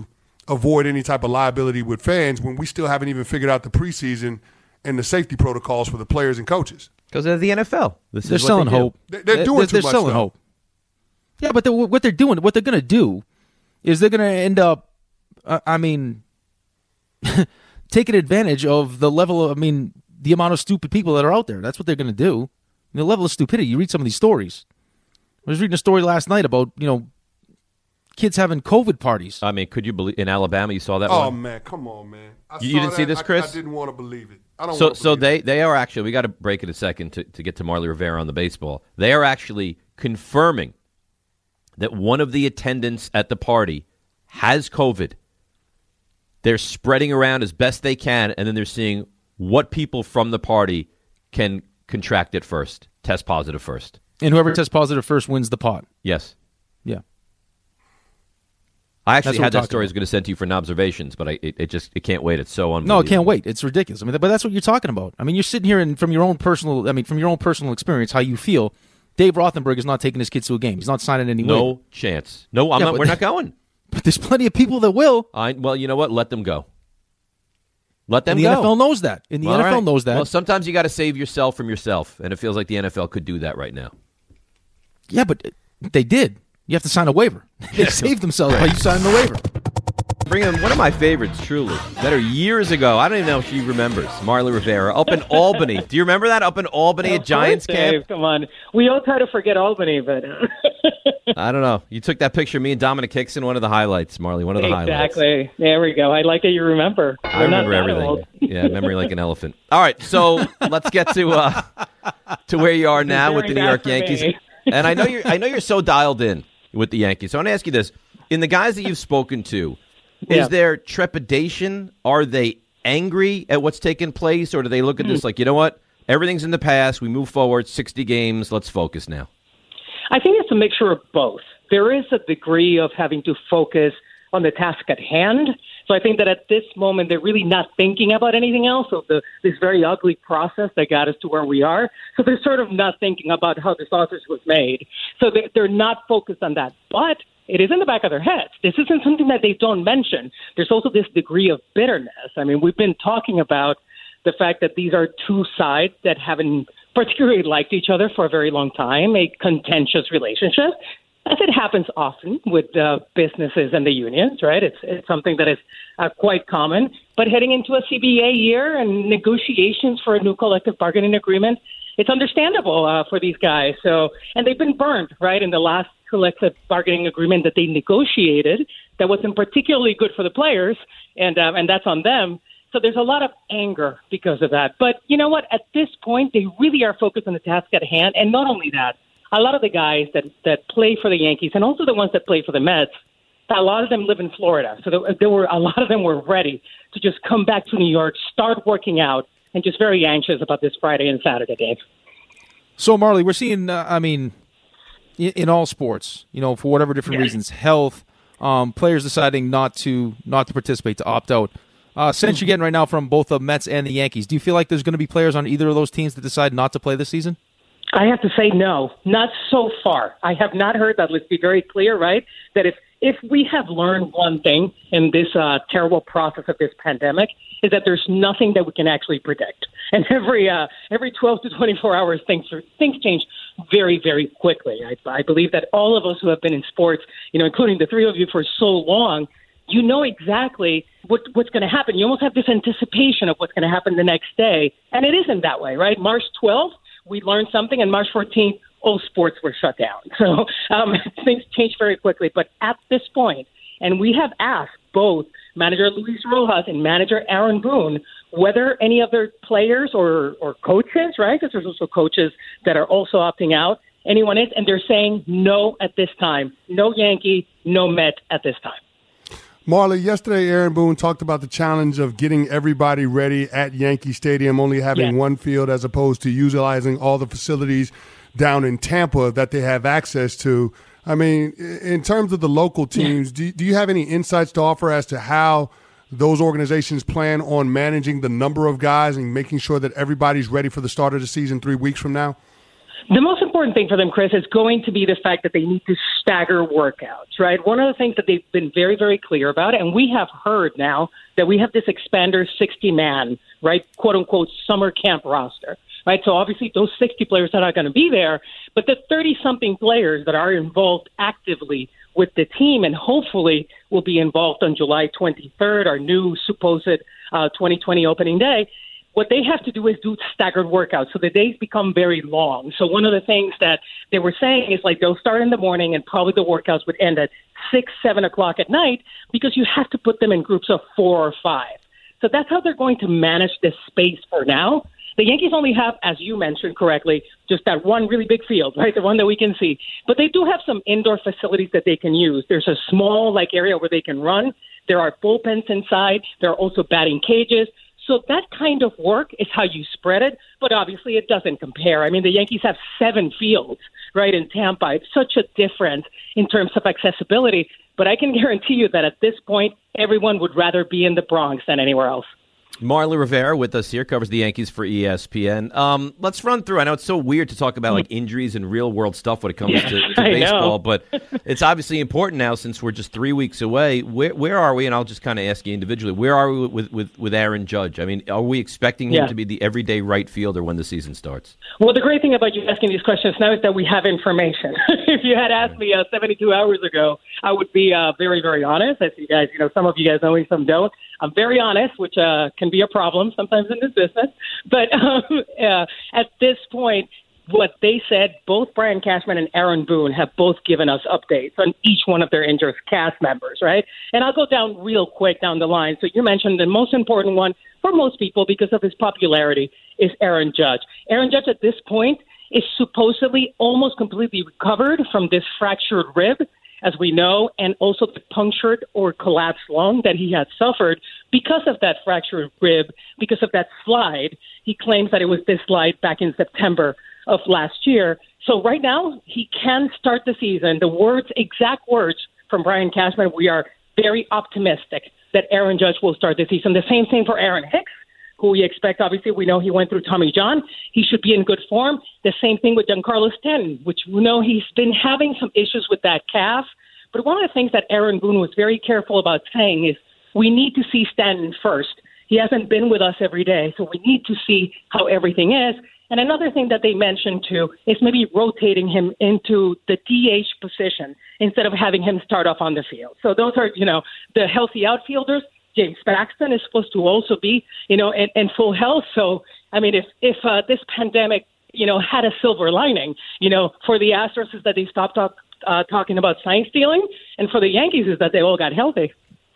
avoid any type of liability with fans when we still haven't even figured out the preseason and the safety protocols for the players and coaches. Because they're the N F L. This they're is selling what they hope. They, they're doing they're, too they're much. selling though. hope. Yeah, but they're, what they're doing, what they're going to do, is they're going to end up. Uh, I mean, taking advantage of the level of. I mean, the amount of stupid people that are out there. That's what they're going to do. The level of stupidity. You read some of these stories. I was reading a story last night about you know kids having COVID parties. I mean, could you believe in Alabama? You saw that Oh one? man, come on, man! I You- you saw didn't see that. this, I- Chris? I, didn't want to believe it. I don't. So, want to so believe they, it. they are actually. We got to break it a second to, to get to Marley Rivera on the baseball. They are actually confirming that one of the attendants at the party has COVID. They're spreading around as best they can, and then they're seeing what people from the party can contract it first, test positive first. And whoever tests positive first wins the pot. Yes. Yeah. I actually That's what had we're that story I talking was going to send to you for an observations, but I, it, it just it can't wait. It's so unbelievable. No, I can't wait. It's ridiculous. I mean, but that's what you're talking about. I mean, you're sitting here and from your own personal, I mean, from your own personal experience, how you feel. Dave Rothenberg is not taking his kids to a game. He's not signing any No waiver. chance. No, I'm Yeah, not. but- We're not going. But there's plenty of people that will. I well, you know what? Let them go. Let them And the go. N F L knows that. And the All N F L right. knows that. Well, sometimes you got to save yourself from yourself, and it feels like the N F L could do that right now. Yeah, but they did. You have to sign a waiver. They saved themselves by you signing the waiver. Bring in one of my favorites, truly. Better years ago. I don't even know if she remembers. Marley Rivera up in Albany. Do you remember that up in Albany at Giants camp? Dave, come on. We all try to forget Albany, but I don't know. You took that picture of me and Dominic Hickson, one of the highlights, Marley, one of the highlights. exactly. There we go. I like that you remember. I We're not remember that everything. old. Yeah, memory like an elephant. All right, so let's get to uh, to where you are now with the New Very York bad for Yankees. me. And I know you're I know you're so dialed in with the Yankees. So I want to ask you this: in the guys that you've spoken to, is Yeah. there trepidation? Are they angry at what's taken place, or do they look at this like, you know what, everything's in the past, we move forward, sixty games, let's focus now? I think it's a mixture of both. There is a degree of having to focus on the task at hand. So I think that at this moment, they're really not thinking about anything else of the this very ugly process that got us to where we are. So they're sort of not thinking about how the sausage was made. So they- they're not focused on that. But it is in the back of their heads. This isn't something that they don't mention. There's also this degree of bitterness. I mean, we've been talking about the fact that these are two sides that haven't particularly liked each other for a very long time, a contentious relationship. As it happens often with uh, businesses and the unions, right? It's it's something that is uh, quite common. But heading into a C B A year and negotiations for a new collective bargaining agreement, it's understandable uh, for these guys. So, and they've been burned, right, in the last collective bargaining agreement that they negotiated that wasn't particularly good for the players, and um, and that's on them. So there's a lot of anger because of that. But you know what? At this point, they really are focused on the task at hand. And not only that, a lot of the guys that, that play for the Yankees and also the ones that play for the Mets, a lot of them live in Florida. So there, there were a lot of them were ready to just come back to New York, start working out, and just very anxious about this Friday and Saturday, Dave. So, Marley, we're seeing, uh, I mean, in, in all sports, you know, for whatever different Yeah. reasons, health, um, players deciding not to not to participate, to opt out. Uh, sense you're getting right now from both the Mets and the Yankees, do you feel like there's going to be players on either of those teams that decide not to play this season? I have to say no, not so far. I have not heard that. Let's be very clear, right? That if if we have learned one thing in this uh, terrible process of this pandemic, is that there's nothing that we can actually predict. And every uh, every twelve to twenty-four hours, things things change very, very quickly. I, I believe that all of us who have been in sports, you know, including the three of you for so long, you know exactly what, what's going to happen. You almost have this anticipation of what's going to happen the next day, and it isn't that way, right? March twelfth. We learned something, and March fourteenth, all sports were shut down. So um, things change very quickly. But at this point, and we have asked both manager Luis Rojas and manager Aaron Boone whether any of their players or, or coaches, right, because there's also coaches that are also opting out, anyone is, and they're saying no at this time. No Yankee, no Met at this time. Marley, yesterday Aaron Boone talked about the challenge of getting everybody ready at Yankee Stadium, only having Yeah. one field as opposed to utilizing all the facilities down in Tampa that they have access to. I mean, in terms of the local teams, do, do you have any insights to offer as to how those organizations plan on managing the number of guys and making sure that everybody's ready for the start of the season three weeks from now? The most important thing for them, Chris, is going to be the fact that they need to stagger workouts, right? One of the things that they've been very, very clear about, and we have heard now that we have this expander sixty-man, right, quote-unquote, summer camp roster, right? So obviously those sixty players are not going to be there, but the thirty-something players that are involved actively with the team and hopefully will be involved on July twenty-third, our new supposed uh, twenty twenty opening day. What they have to do is do staggered workouts, so the days become very long. So one of the things that they were saying is like they'll start in the morning and probably the workouts would end at six, seven o'clock at night because you have to put them in groups of four or five. So that's how they're going to manage this space for now. The Yankees only have, as you mentioned correctly, just that one really big field, right, the one that we can see. But they do have some indoor facilities that they can use. There's a small like area where they can run. There are bullpens inside. There are also batting cages. So that kind of work is how you spread it, but obviously it doesn't compare. I mean, the Yankees have seven fields, right, in Tampa. It's such a difference in terms of accessibility, but I can guarantee you that at this point, everyone would rather be in the Bronx than anywhere else. Marly Rivera with us here, covers the Yankees for E S P N. Um, let's run through. I know it's so weird to talk about like injuries and real world stuff when it comes yeah, to, to I baseball, know. but it's obviously important now since we're just three weeks away. Where where are we? And I'll just kind of ask you individually. Where are we with, with, with Aaron Judge? I mean, are we expecting him yeah. to be the everyday right fielder when the season starts? Well, the great thing about you asking these questions now is that we have information. If you had asked me uh, seventy-two hours ago, I would be uh, very, very honest. As you guys, you know, some of you guys know me, some don't. I'm very honest, which uh, can be a problem sometimes in this business. But um, uh, at this point, what they said, both Brian Cashman and Aaron Boone have both given us updates on each one of their injured cast members, right? And I'll go down real quick down the line. So you mentioned the most important one for most people because of his popularity is Aaron Judge. Aaron Judge at this point is supposedly almost completely recovered from this fractured rib, as we know, and also the punctured or collapsed lung that he had suffered because of that fractured rib, because of that slide. He claims that it was this slide back in September of last year. So right now, he can start the season. The words, exact words from Brian Cashman, we are very optimistic that Aaron Judge will start the season. The same thing for Aaron Hicks, who we expect, obviously, we know he went through Tommy John. He should be in good form. The same thing with Giancarlo Stanton, which we know he's been having some issues with that calf. But one of the things that Aaron Boone was very careful about saying is we need to see Stanton first. He hasn't been with us every day, so we need to see how everything is. And another thing that they mentioned, too, is maybe rotating him into the D H position instead of having him start off on the field. So those are, you know, the healthy outfielders. James Paxton is supposed to also be, you know, in, in full health. So, I mean, if if uh, this pandemic, you know, had a silver lining, you know, for the Astros is that they stopped talk, uh, talking about sign stealing, and for the Yankees is that they all got healthy.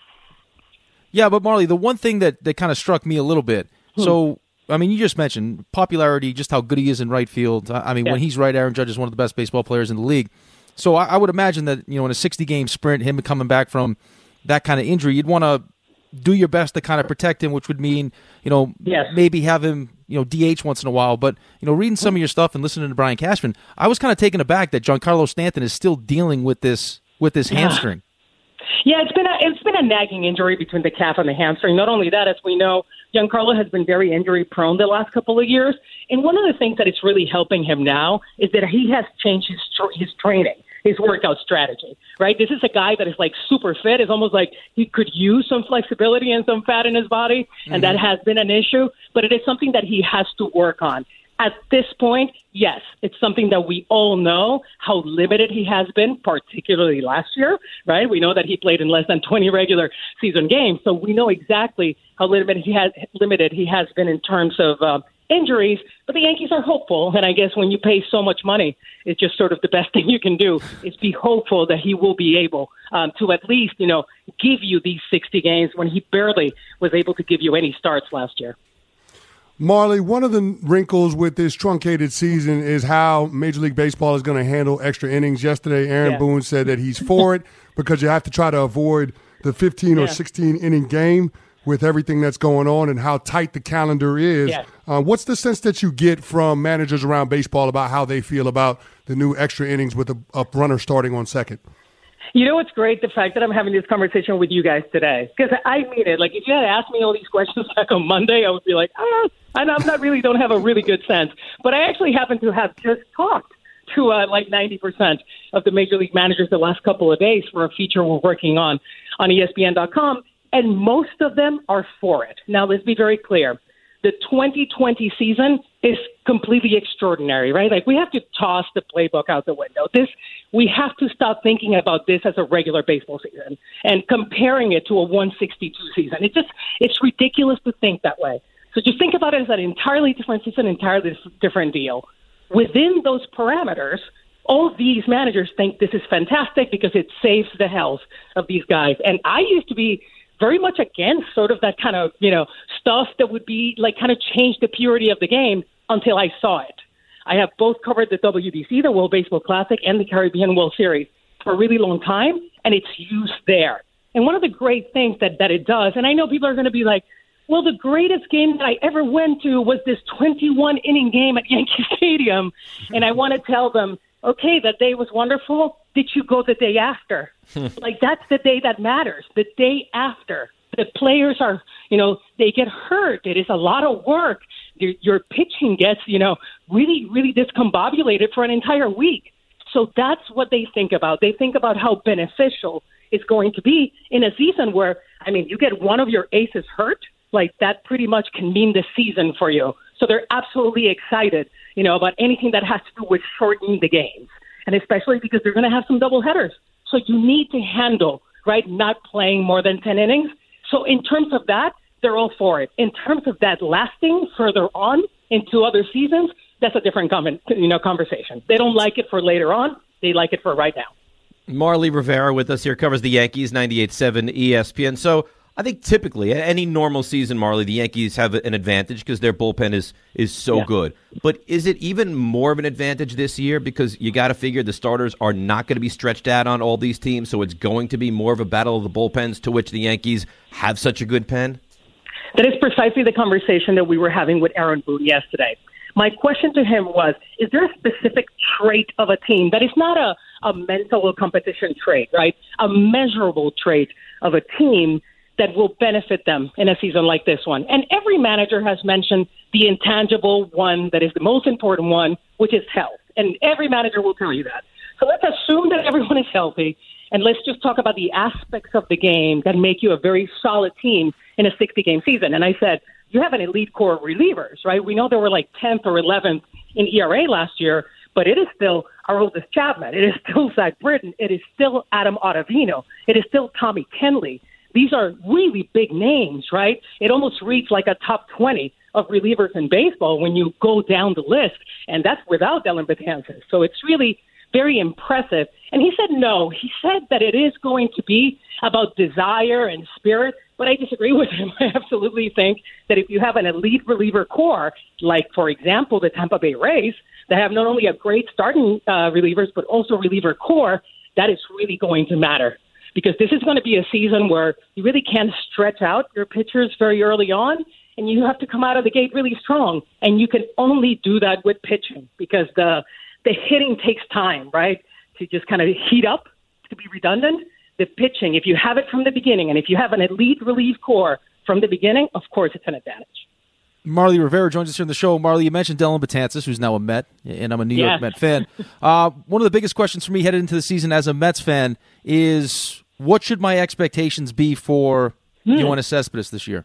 Yeah, but Marly, the one thing that, that kind of struck me a little bit, hmm. so, I mean, you just mentioned popularity, just how good he is in right field. I mean, yeah. when he's right, Aaron Judge is one of the best baseball players in the league. So I, I would imagine that, you know, in a sixty-game sprint, him coming back from that kind of injury, you'd want to do your best to kind of protect him, which would mean, you know, yes. maybe have him, you know, D H once in a while. But, you know, reading some of your stuff and listening to Brian Cashman, I was kind of taken aback that Giancarlo Stanton is still dealing with this with this yeah. hamstring. Yeah, it's been a it's been a nagging injury between the calf and the hamstring. Not only that, as we know, Giancarlo has been very injury prone the last couple of years. And one of the things that is really helping him now is that he has changed his his training, his workout strategy, right? This is a guy that is like super fit. It's almost like he could use some flexibility and some fat in his body, and mm-hmm. that has been an issue, but it is something that he has to work on. At this point, yes, it's something that we all know how limited he has been, particularly last year, right? We know that he played in less than twenty regular season games, so we know exactly how limited he has limited he has been in terms of uh, injuries. But the Yankees are hopeful, and I guess when you pay so much money, it's just sort of the best thing you can do is be hopeful that he will be able um, to at least, you know, give you these sixty games when he barely was able to give you any starts last year. Marly, one of the wrinkles with this truncated season is how Major League Baseball is going to handle extra innings. Yesterday, Aaron yeah. Boone said that he's for it because you have to try to avoid the fifteen yeah. or sixteen inning game with everything that's going on and how tight the calendar is. Yeah. Uh, what's the sense that you get from managers around baseball about how they feel about the new extra innings with a, a runner starting on second? You know what's great? The fact that I'm having this conversation with you guys today. Because I mean it. Like, if you had asked me all these questions back on Monday, I would be like, ah, I'm not really don't have a really good sense. But I actually happen to have just talked to uh, like ninety percent of the Major League managers the last couple of days for a feature we're working on on E S P N dot com, and most of them are for it. Now, let's be very clear. The twenty twenty season is completely extraordinary, right? Like, we have to toss the playbook out the window. This, we have to stop thinking about this as a regular baseball season and comparing it to a one sixty-two season. It just, it's ridiculous to think that way. So just think about it as an entirely different season, entirely different deal. Within those parameters, all these managers think this is fantastic because it saves the health of these guys. And I used to be very much against sort of that kind of, you know, stuff that would be like kind of change the purity of the game until I saw it. I have both covered the W B C, the World Baseball Classic, and the Caribbean World Series for a really long time, and it's used there. And one of the great things that, that it does, and I know people are going to be like, well, the greatest game that I ever went to was this twenty-one inning game at Yankee Stadium. And I want to tell them, okay, that day was wonderful. Did you go the day after? Like, that's the day that matters, the day after. The players are, you know, they get hurt. It is a lot of work. Your, your pitching gets, you know, really, really discombobulated for an entire week. So that's what they think about. They think about how beneficial it's going to be in a season where, I mean, you get one of your aces hurt, like that pretty much can mean the season for you. So they're absolutely excited, you know, about anything that has to do with shortening the games. And especially because they're going to have some doubleheaders. So you need to handle, right, not playing more than ten innings. So in terms of that, they're all for it. In terms of that lasting further on into other seasons, that's a different com- you know, conversation. They don't like it for later on. They like it for right now. Marly Rivera with us here, covers the Yankees, ninety-eight point seven E S P N. So I think typically, any normal season, Marly, the Yankees have an advantage because their bullpen is is so yeah. good. But is it even more of an advantage this year because you got to figure the starters are not going to be stretched out on all these teams, so it's going to be more of a battle of the bullpens to which the Yankees have such a good pen? That is precisely the conversation that we were having with Aaron Boone yesterday. My question to him was, is there a specific trait of a team that is not a, a mental or competition trait, right? A measurable trait of a team that will benefit them in a season like this one. And every manager has mentioned the intangible one that is the most important one, which is health. And every manager will tell you that. So let's assume that everyone is healthy, and let's just talk about the aspects of the game that make you a very solid team in a sixty-game season. And I said, you have an elite core of relievers, right? We know they were like tenth or eleventh in E R A last year, but it is still Aroldis Chapman. It is still Zach Britton. It is still Adam Ottavino. It is still Tommy Kenley. These are really big names, right? It almost reads like a top twenty of relievers in baseball when you go down the list, and that's without Dellin Betances. So it's really very impressive. And he said no. He said that it is going to be about desire and spirit, but I disagree with him. I absolutely think that if you have an elite reliever core, like, for example, the Tampa Bay Rays, that have not only a great starting uh, relievers, but also reliever core, that is really going to matter. Because this is going to be a season where you really can't stretch out your pitchers very early on, and you have to come out of the gate really strong. And you can only do that with pitching because the the hitting takes time, right, to just kind of heat up, to be redundant. The pitching, if you have it from the beginning, and if you have an elite relief core from the beginning, of course it's an advantage. Marly Rivera joins us here on the show. Marly, you mentioned Dellin Betances, who's now a Met, and I'm a New York yeah. Met fan. Uh, one of the biggest questions for me headed into the season as a Mets fan is, what should my expectations be for hmm. Yoenis Cespedes this year?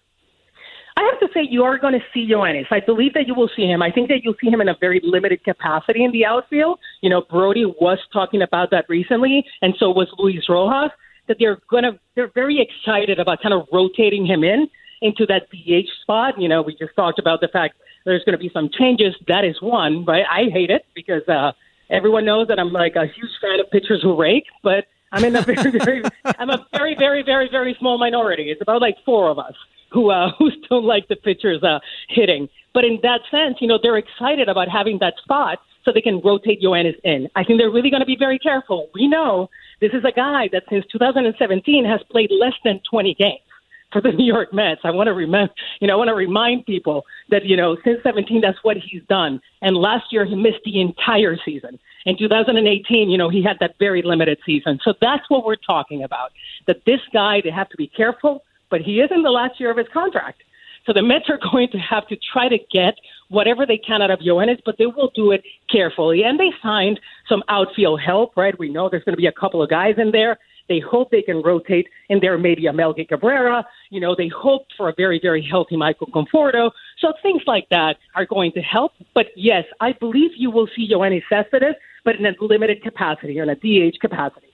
I have to say you are going to see Yoenis. I believe that you will see him. I think that you'll see him in a very limited capacity in the outfield. You know, Brody was talking about that recently, and so was Luis Rojas, that they're going to, they're very excited about kind of rotating him in into that D H spot. You know, we just talked about the fact there's going to be some changes. That is one, right? I hate it because uh, everyone knows that I'm like a huge fan of pitchers who rake, but I'm in a very, very, I'm a very, very, very, very small minority. It's about like four of us who uh, who still like the pitchers uh, hitting. But in that sense, you know, they're excited about having that spot so they can rotate Yoenis in. I think they're really going to be very careful. We know this is a guy that since two thousand seventeen has played less than twenty games for the New York Mets. I want to remember, you know, I want to remind people that, you know, since seventeen, that's what he's done. And last year he missed the entire season. In two thousand eighteen, you know, he had that very limited season. So that's what we're talking about, that this guy, they have to be careful, but he is in the last year of his contract. So the Mets are going to have to try to get whatever they can out of Yoenis, but they will do it carefully. And they signed some outfield help, right? We know there's going to be a couple of guys in there. They hope they can rotate in there, maybe a Melky Cabrera. You know, they hope for a very, very healthy Michael Conforto. So things like that are going to help. But yes, I believe you will see Yoenis Cespedes, but in a limited capacity, or in a D H capacity.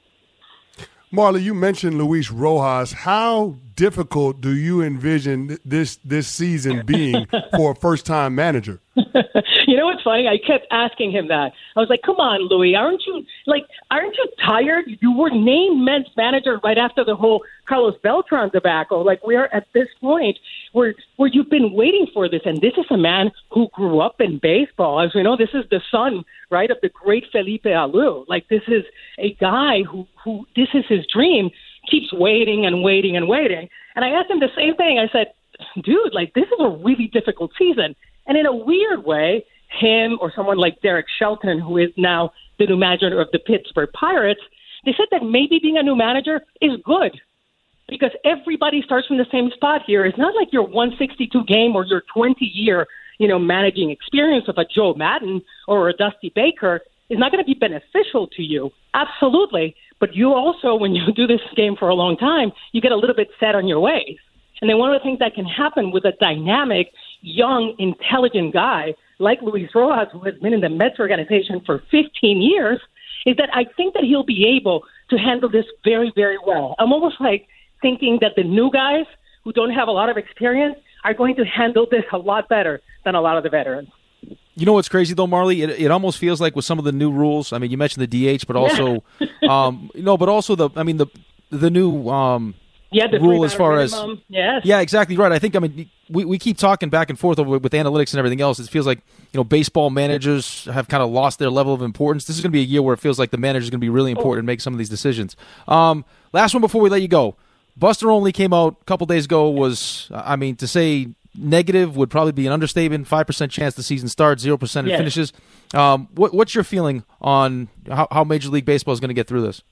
Marley, you mentioned Luis Rojas. How difficult do you envision this this season being for a first-time manager? You know what's funny? I kept asking him that. I was like, come on, Louis, aren't you like, aren't you tired? You were named Mets manager right after the whole Carlos Beltran debacle. Like, we are at this point where where you've been waiting for this, and this is a man who grew up in baseball. As we know, this is the son, right, of the great Felipe Alou. Like, this is a guy who, who this is his dream, keeps waiting and waiting and waiting. And I asked him the same thing. I said, dude, like, this is a really difficult season. And in a weird way, him or someone like Derek Shelton, who is now the new manager of the Pittsburgh Pirates, they said that maybe being a new manager is good because everybody starts from the same spot here. It's not like your one sixty-two game or your twenty-year, you know, managing experience of a Joe Madden or a Dusty Baker is not going to be beneficial to you. Absolutely. But you also, when you do this game for a long time, you get a little bit set on your ways. And then one of the things that can happen with a dynamic, young, intelligent guy like Luis Rojas, who has been in the Mets organization for fifteen years, is that I think that he'll be able to handle this very, very well. I'm almost like thinking that the new guys who don't have a lot of experience are going to handle this a lot better than a lot of the veterans. You know what's crazy though, Marley? It, it almost feels like with some of the new rules. I mean, you mentioned the D H, but also, um, no, but also the. I mean the the new. Um, Yeah, the rule as far minimum. as yes. Yeah, exactly right. I think I mean we, we keep talking back and forth over with analytics and everything else. It feels like, you know, baseball managers have kind of lost their level of importance. This is going to be a year where it feels like the manager is going to be really important and make some of these decisions. Um, last one before we let you go. Buster Olney came out a couple days ago. Was I mean to say negative would probably be an understatement. Five percent chance the season starts, zero percent it yes. finishes. Um, what, what's your feeling on how, how Major League Baseball is going to get through this?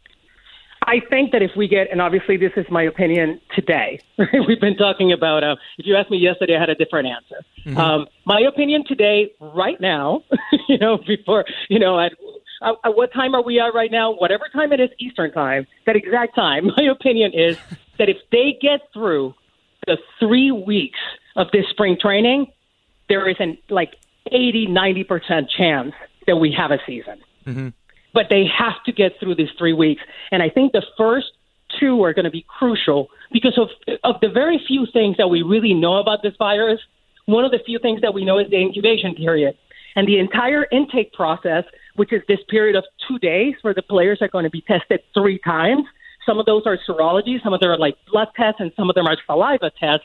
I think that if we get, and obviously this is my opinion today, we've been talking about, uh, if you asked me yesterday, I had a different answer. Mm-hmm. Um, my opinion today, right now, you know, before, you know, at, at what time are we at right now? Whatever time it is, Eastern time, that exact time, my opinion is that if they get through the three weeks of this spring training, there is an like eighty, ninety percent chance that we have a season. Mm-hmm. But they have to get through these three weeks. And I think the first two are going to be crucial because of, of the very few things that we really know about this virus. One of the few things that we know is the incubation period. And the entire intake process, which is this period of two days where the players are going to be tested three times. Some of those are serology, some of them are like blood tests, and some of them are saliva tests.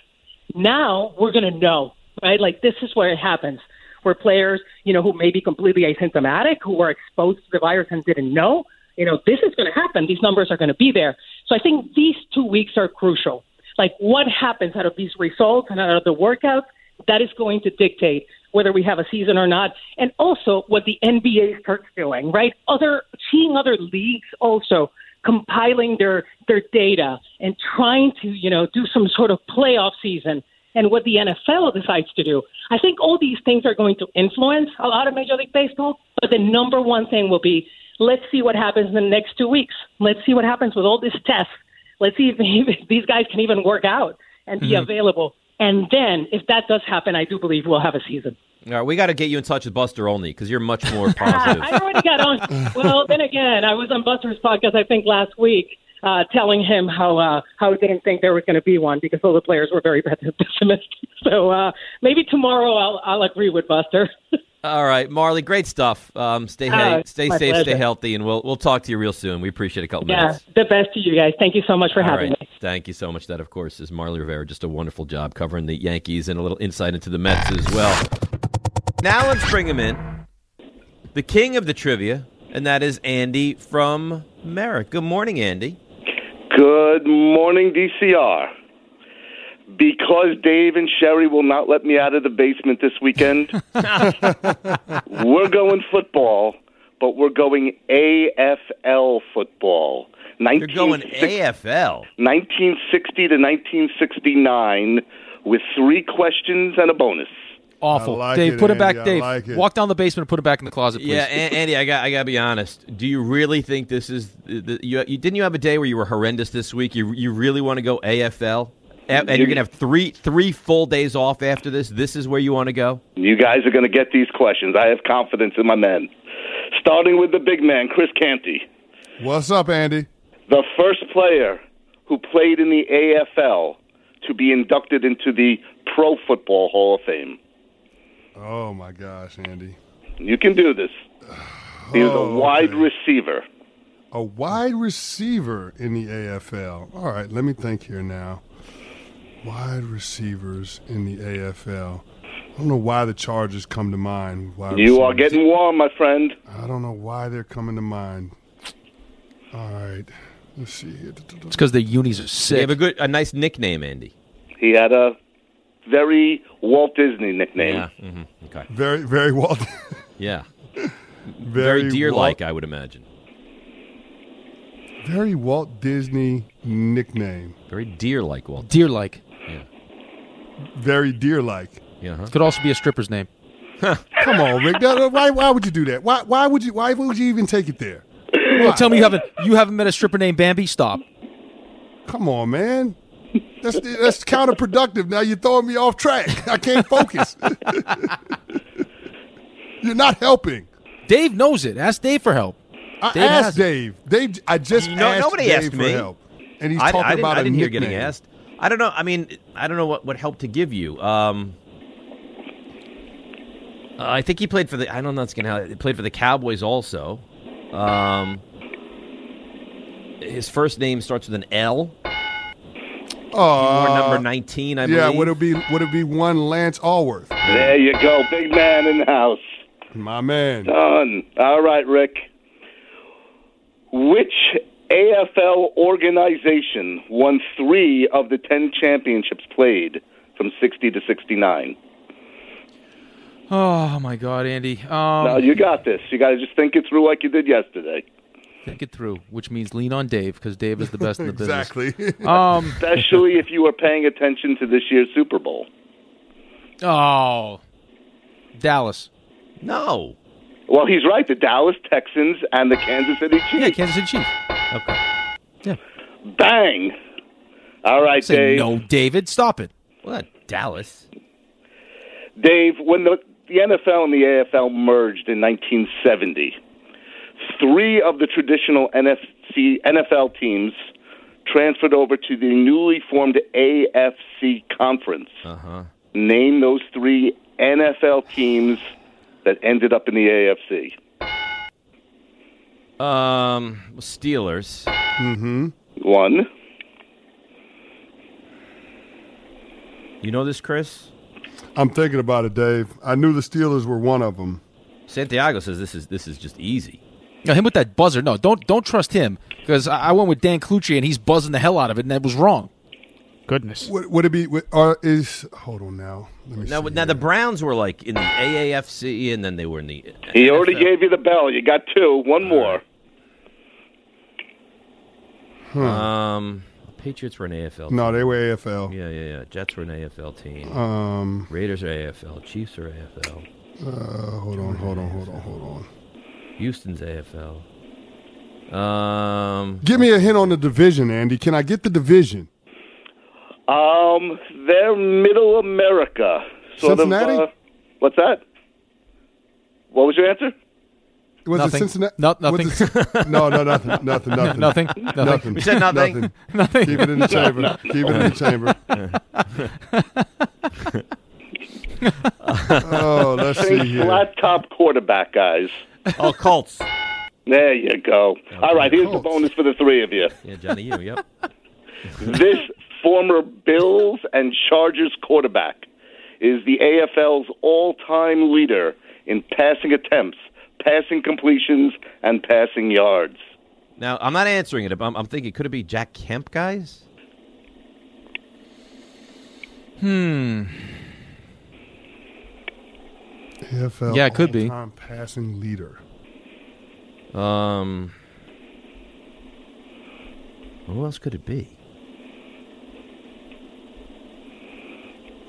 Now we're going to know, right? Like this is where it happens. Where players, you know, who may be completely asymptomatic, who were exposed to the virus and didn't know, you know, this is going to happen. These numbers are going to be there. So I think these two weeks are crucial. Like what happens out of these results and out of the workouts, that is going to dictate whether we have a season or not. And also what the N B A starts doing, right? Other, seeing other leagues also compiling their, their data and trying to, you know, do some sort of playoff season. And what the N F L decides to do. I think all these things are going to influence a lot of Major League Baseball, but the number one thing will be, let's see what happens in the next two weeks. Let's see what happens with all these tests. Let's see if, if these guys can even work out and be mm-hmm. available. And then, if that does happen, I do believe we'll have a season. All right, we got to get you in touch with Buster Olney because you're much more positive. I already got on. Well, then again, I was on Buster's podcast, I think, last week. Uh, telling him how uh, how he didn't think there was going to be one because all the players were very pessimistic. So uh, maybe tomorrow I'll I'll agree with Buster. All right, Marley, great stuff. Um, stay uh, stay safe, pleasure. stay healthy, and we'll we'll talk to you real soon. We appreciate a couple yeah, minutes. Yeah, the best to you guys. Thank you so much for all having right. me. Thank you so much. That, of course, is Marley Rivera. Just a wonderful job covering the Yankees and a little insight into the Mets as well. Now let's bring him in, the king of the trivia, and that is Andy from Merritt. Good morning, Andy. Good morning, D C R. Because Dave and Sherry will not let me out of the basement this weekend, we're going football, but we're going A F L football. You're going A F L? nineteen sixty to nineteen sixty-nine with three questions and a bonus. Awful. I like Dave, it, put it back. Andy. I Dave, like it. walk down the basement and put it back in the closet, please. Yeah, A- Andy, I got I got to be honest. Do you really think this is the, you, you? Didn't you have a day where you were horrendous this week? You you really want to go A F L? And, and you're gonna have three three full days off after this. This is where you want to go. You guys are going to get these questions. I have confidence in my men. Starting with the big man, Chris Canty. What's up, Andy? The first player who played in the A F L to be inducted into the Pro Football Hall of Fame. Oh, my gosh, Andy. You can do this. He was Oh, a wide okay. receiver. A wide receiver in the A F L. All right, let me think here now. Wide receivers in the A F L. I don't know why the Chargers come to mind. Wide You are receivers. getting warm, my friend. I don't know why they're coming to mind. All right, let's see here. It's because the unis are They sick. have a good, a nice nickname, Andy. He had a very Walt Disney nickname. Yeah. hmm Okay. Very, very Walt. Yeah. very Very deer-like, Walt, I would imagine. very Walt Disney nickname. Very deer-like, Walt. Deer-like. Very deer-like. Yeah. Huh? Could also be a stripper's name. Come on, Rick. That- Why? Why would you do that? Why? Why would you? Why would you even take it there? Well, tell me you haven't you haven't met a stripper named Bambi? Stop. Come on, man. That's that's counterproductive. Now you're throwing me off track. I can't focus. You're not helping. Dave knows it. Ask Dave for help. I Dave has asked it. Dave. Dave. I just No- asked nobody Dave asked for me. help, and he's I, talking I didn't, about I a didn't hear nickname. getting asked. I don't know. I mean, I don't know what, what help to give you. Um, uh, I think he played for the. I don't know. It's gonna. He played for the Cowboys also. Um, his first name starts with an L. Oh, Or number nineteen, I believe. yeah. Would it be? Would it be one Lance Allworth? There you go. Big man in the house. My man. Done. All right, Rick. Which A F L organization won three of the ten championships played from sixty to sixty-nine? Oh my God, Andy. Um, Now, you got this. You got to just think it through like you did yesterday. think it through, which means lean on Dave because Dave is the best in the business. Exactly. Um. Especially if you were paying attention to this year's Super Bowl. Oh, Dallas. No. Well, he's right. The Dallas Texans and the Kansas City Chiefs. Yeah, Kansas City Chiefs. Okay. Yeah. Bang. All right, Say Dave. no, David. Stop it. What? Dallas. Dave, when the, the N F L and the A F L merged in nineteen seventy, three of the traditional N F C, N F L teams transferred over to the newly formed A F C conference. Uh-huh. Name those three N F L teams that ended up in the A F C. Um, Steelers. Mm-hmm. One. You know this, Chris? I'm thinking about it, Dave. I knew the Steelers were one of them. Santiago says this is this is just easy. No, him with that buzzer. No, don't don't trust him because I I went with Dan Clucci and he's buzzing the hell out of it, and that was wrong. Goodness. Would, would it be? would- Or is? Hold on now. Let me Now, see now here. the Browns were like in the A A F C, and then they were in the. He already N F L. gave you the bell. You got two. One more. Um, Patriots were an A F L. No, they were A F L. Team. Yeah, yeah, yeah. Jets were an A F L team. Um. Raiders are A F L. Chiefs are A F L. Uh, hold on. Hold on. Hold on. Hold on. Houston's A F L. Um, Give me a hint on the division, Andy. Can I get the division? Um, they're Middle America. Sort Cincinnati? Of, uh, what's that? What was your answer? Was Nothing. it Cincinnati? No- nothing. Was it, no, no, nothing, nothing, nothing, Nothing. Nothing. nothing. We said nothing. Nothing. Keep it in the chamber. Keep it in the chamber. Oh, let's see Think here. flat top quarterback, guys. oh, Colts. There you go. All right, here's the Colts. bonus for the three of you. Yeah, Johnny, you. Yep. This former Bills and Chargers quarterback is the A F L's all-time leader in passing attempts, passing completions, and passing yards. Now I'm not answering it. I'm, I'm thinking, could it be Jack Kemp, guys? Hmm. A F L Yeah, it could be. all-time passing leader. Um, who else could it be?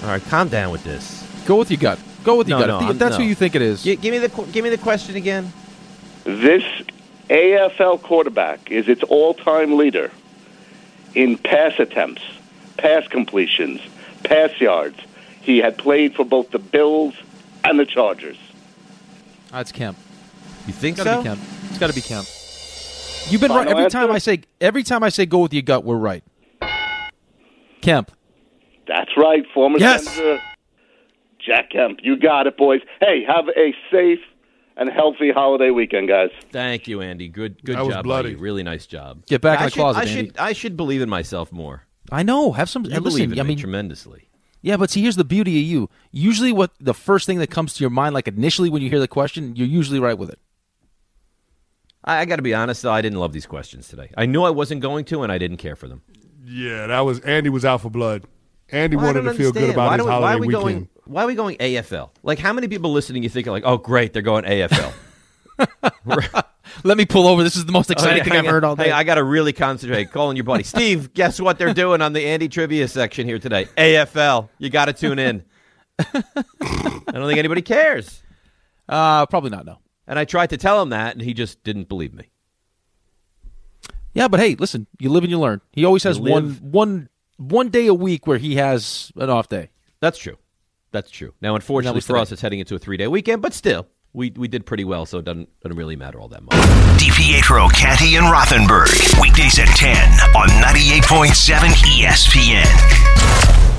All right, calm down with this. Go with your gut. Go with your No, gut. no, if, if that's no. who you think it is. G- give me the qu- give me the question again. This A F L quarterback is its all-time leader in pass attempts, pass completions, pass yards. He had played for both the Bills and the Chargers. That's Kemp. You think It's gotta so? be Kemp. It's got to be Kemp. You've been right Final every time answer? I say. Every time I say go with your gut, we're right. Kemp. That's right, former Yes. Senator Jack Kemp. You got it, boys. Hey, have a safe and healthy holiday weekend, guys. Thank you, Andy. Good good That was job, bloody. buddy. Really nice job. Get back in I the should, closet, I Andy. should I should believe in myself more. I know. Have some. You and believe listen, in I me mean, tremendously. yeah, but see, here's the beauty of you. Usually, what the first thing that comes to your mind, like initially when you hear the question, you're usually right with it. I, I got to be honest, though. I didn't love these questions today. I knew I wasn't going to, and I didn't care for them. Yeah, that was Andy was out for blood. Andy Well, I wanted don't to feel good understand. about why his do we, holiday why are we weekend. Going, why are we going A F L? Like, how many people listening you think are like, oh, great, they're going A F L? Let me pull over. This is the most exciting Hey, thing I've hang heard on. all day. Hey, I got to really concentrate. Calling your buddy. Steve, guess what they're doing on the Andy Trivia section here today? A F L. You got to tune in. I don't think anybody cares. uh, probably not. No. And I tried to tell him that, and he just didn't believe me. Yeah, but hey, listen. You live and you learn. He always has You one live- one one day a week where he has an off day. That's true. That's true. Now, unfortunately was for today. us, it's heading into a three-day weekend, but still, we, we did pretty well, so it doesn't, doesn't really matter all that much. DiPietro, Canty, and Rothenberg. Weekdays at ten on ninety-eight point seven E S P N.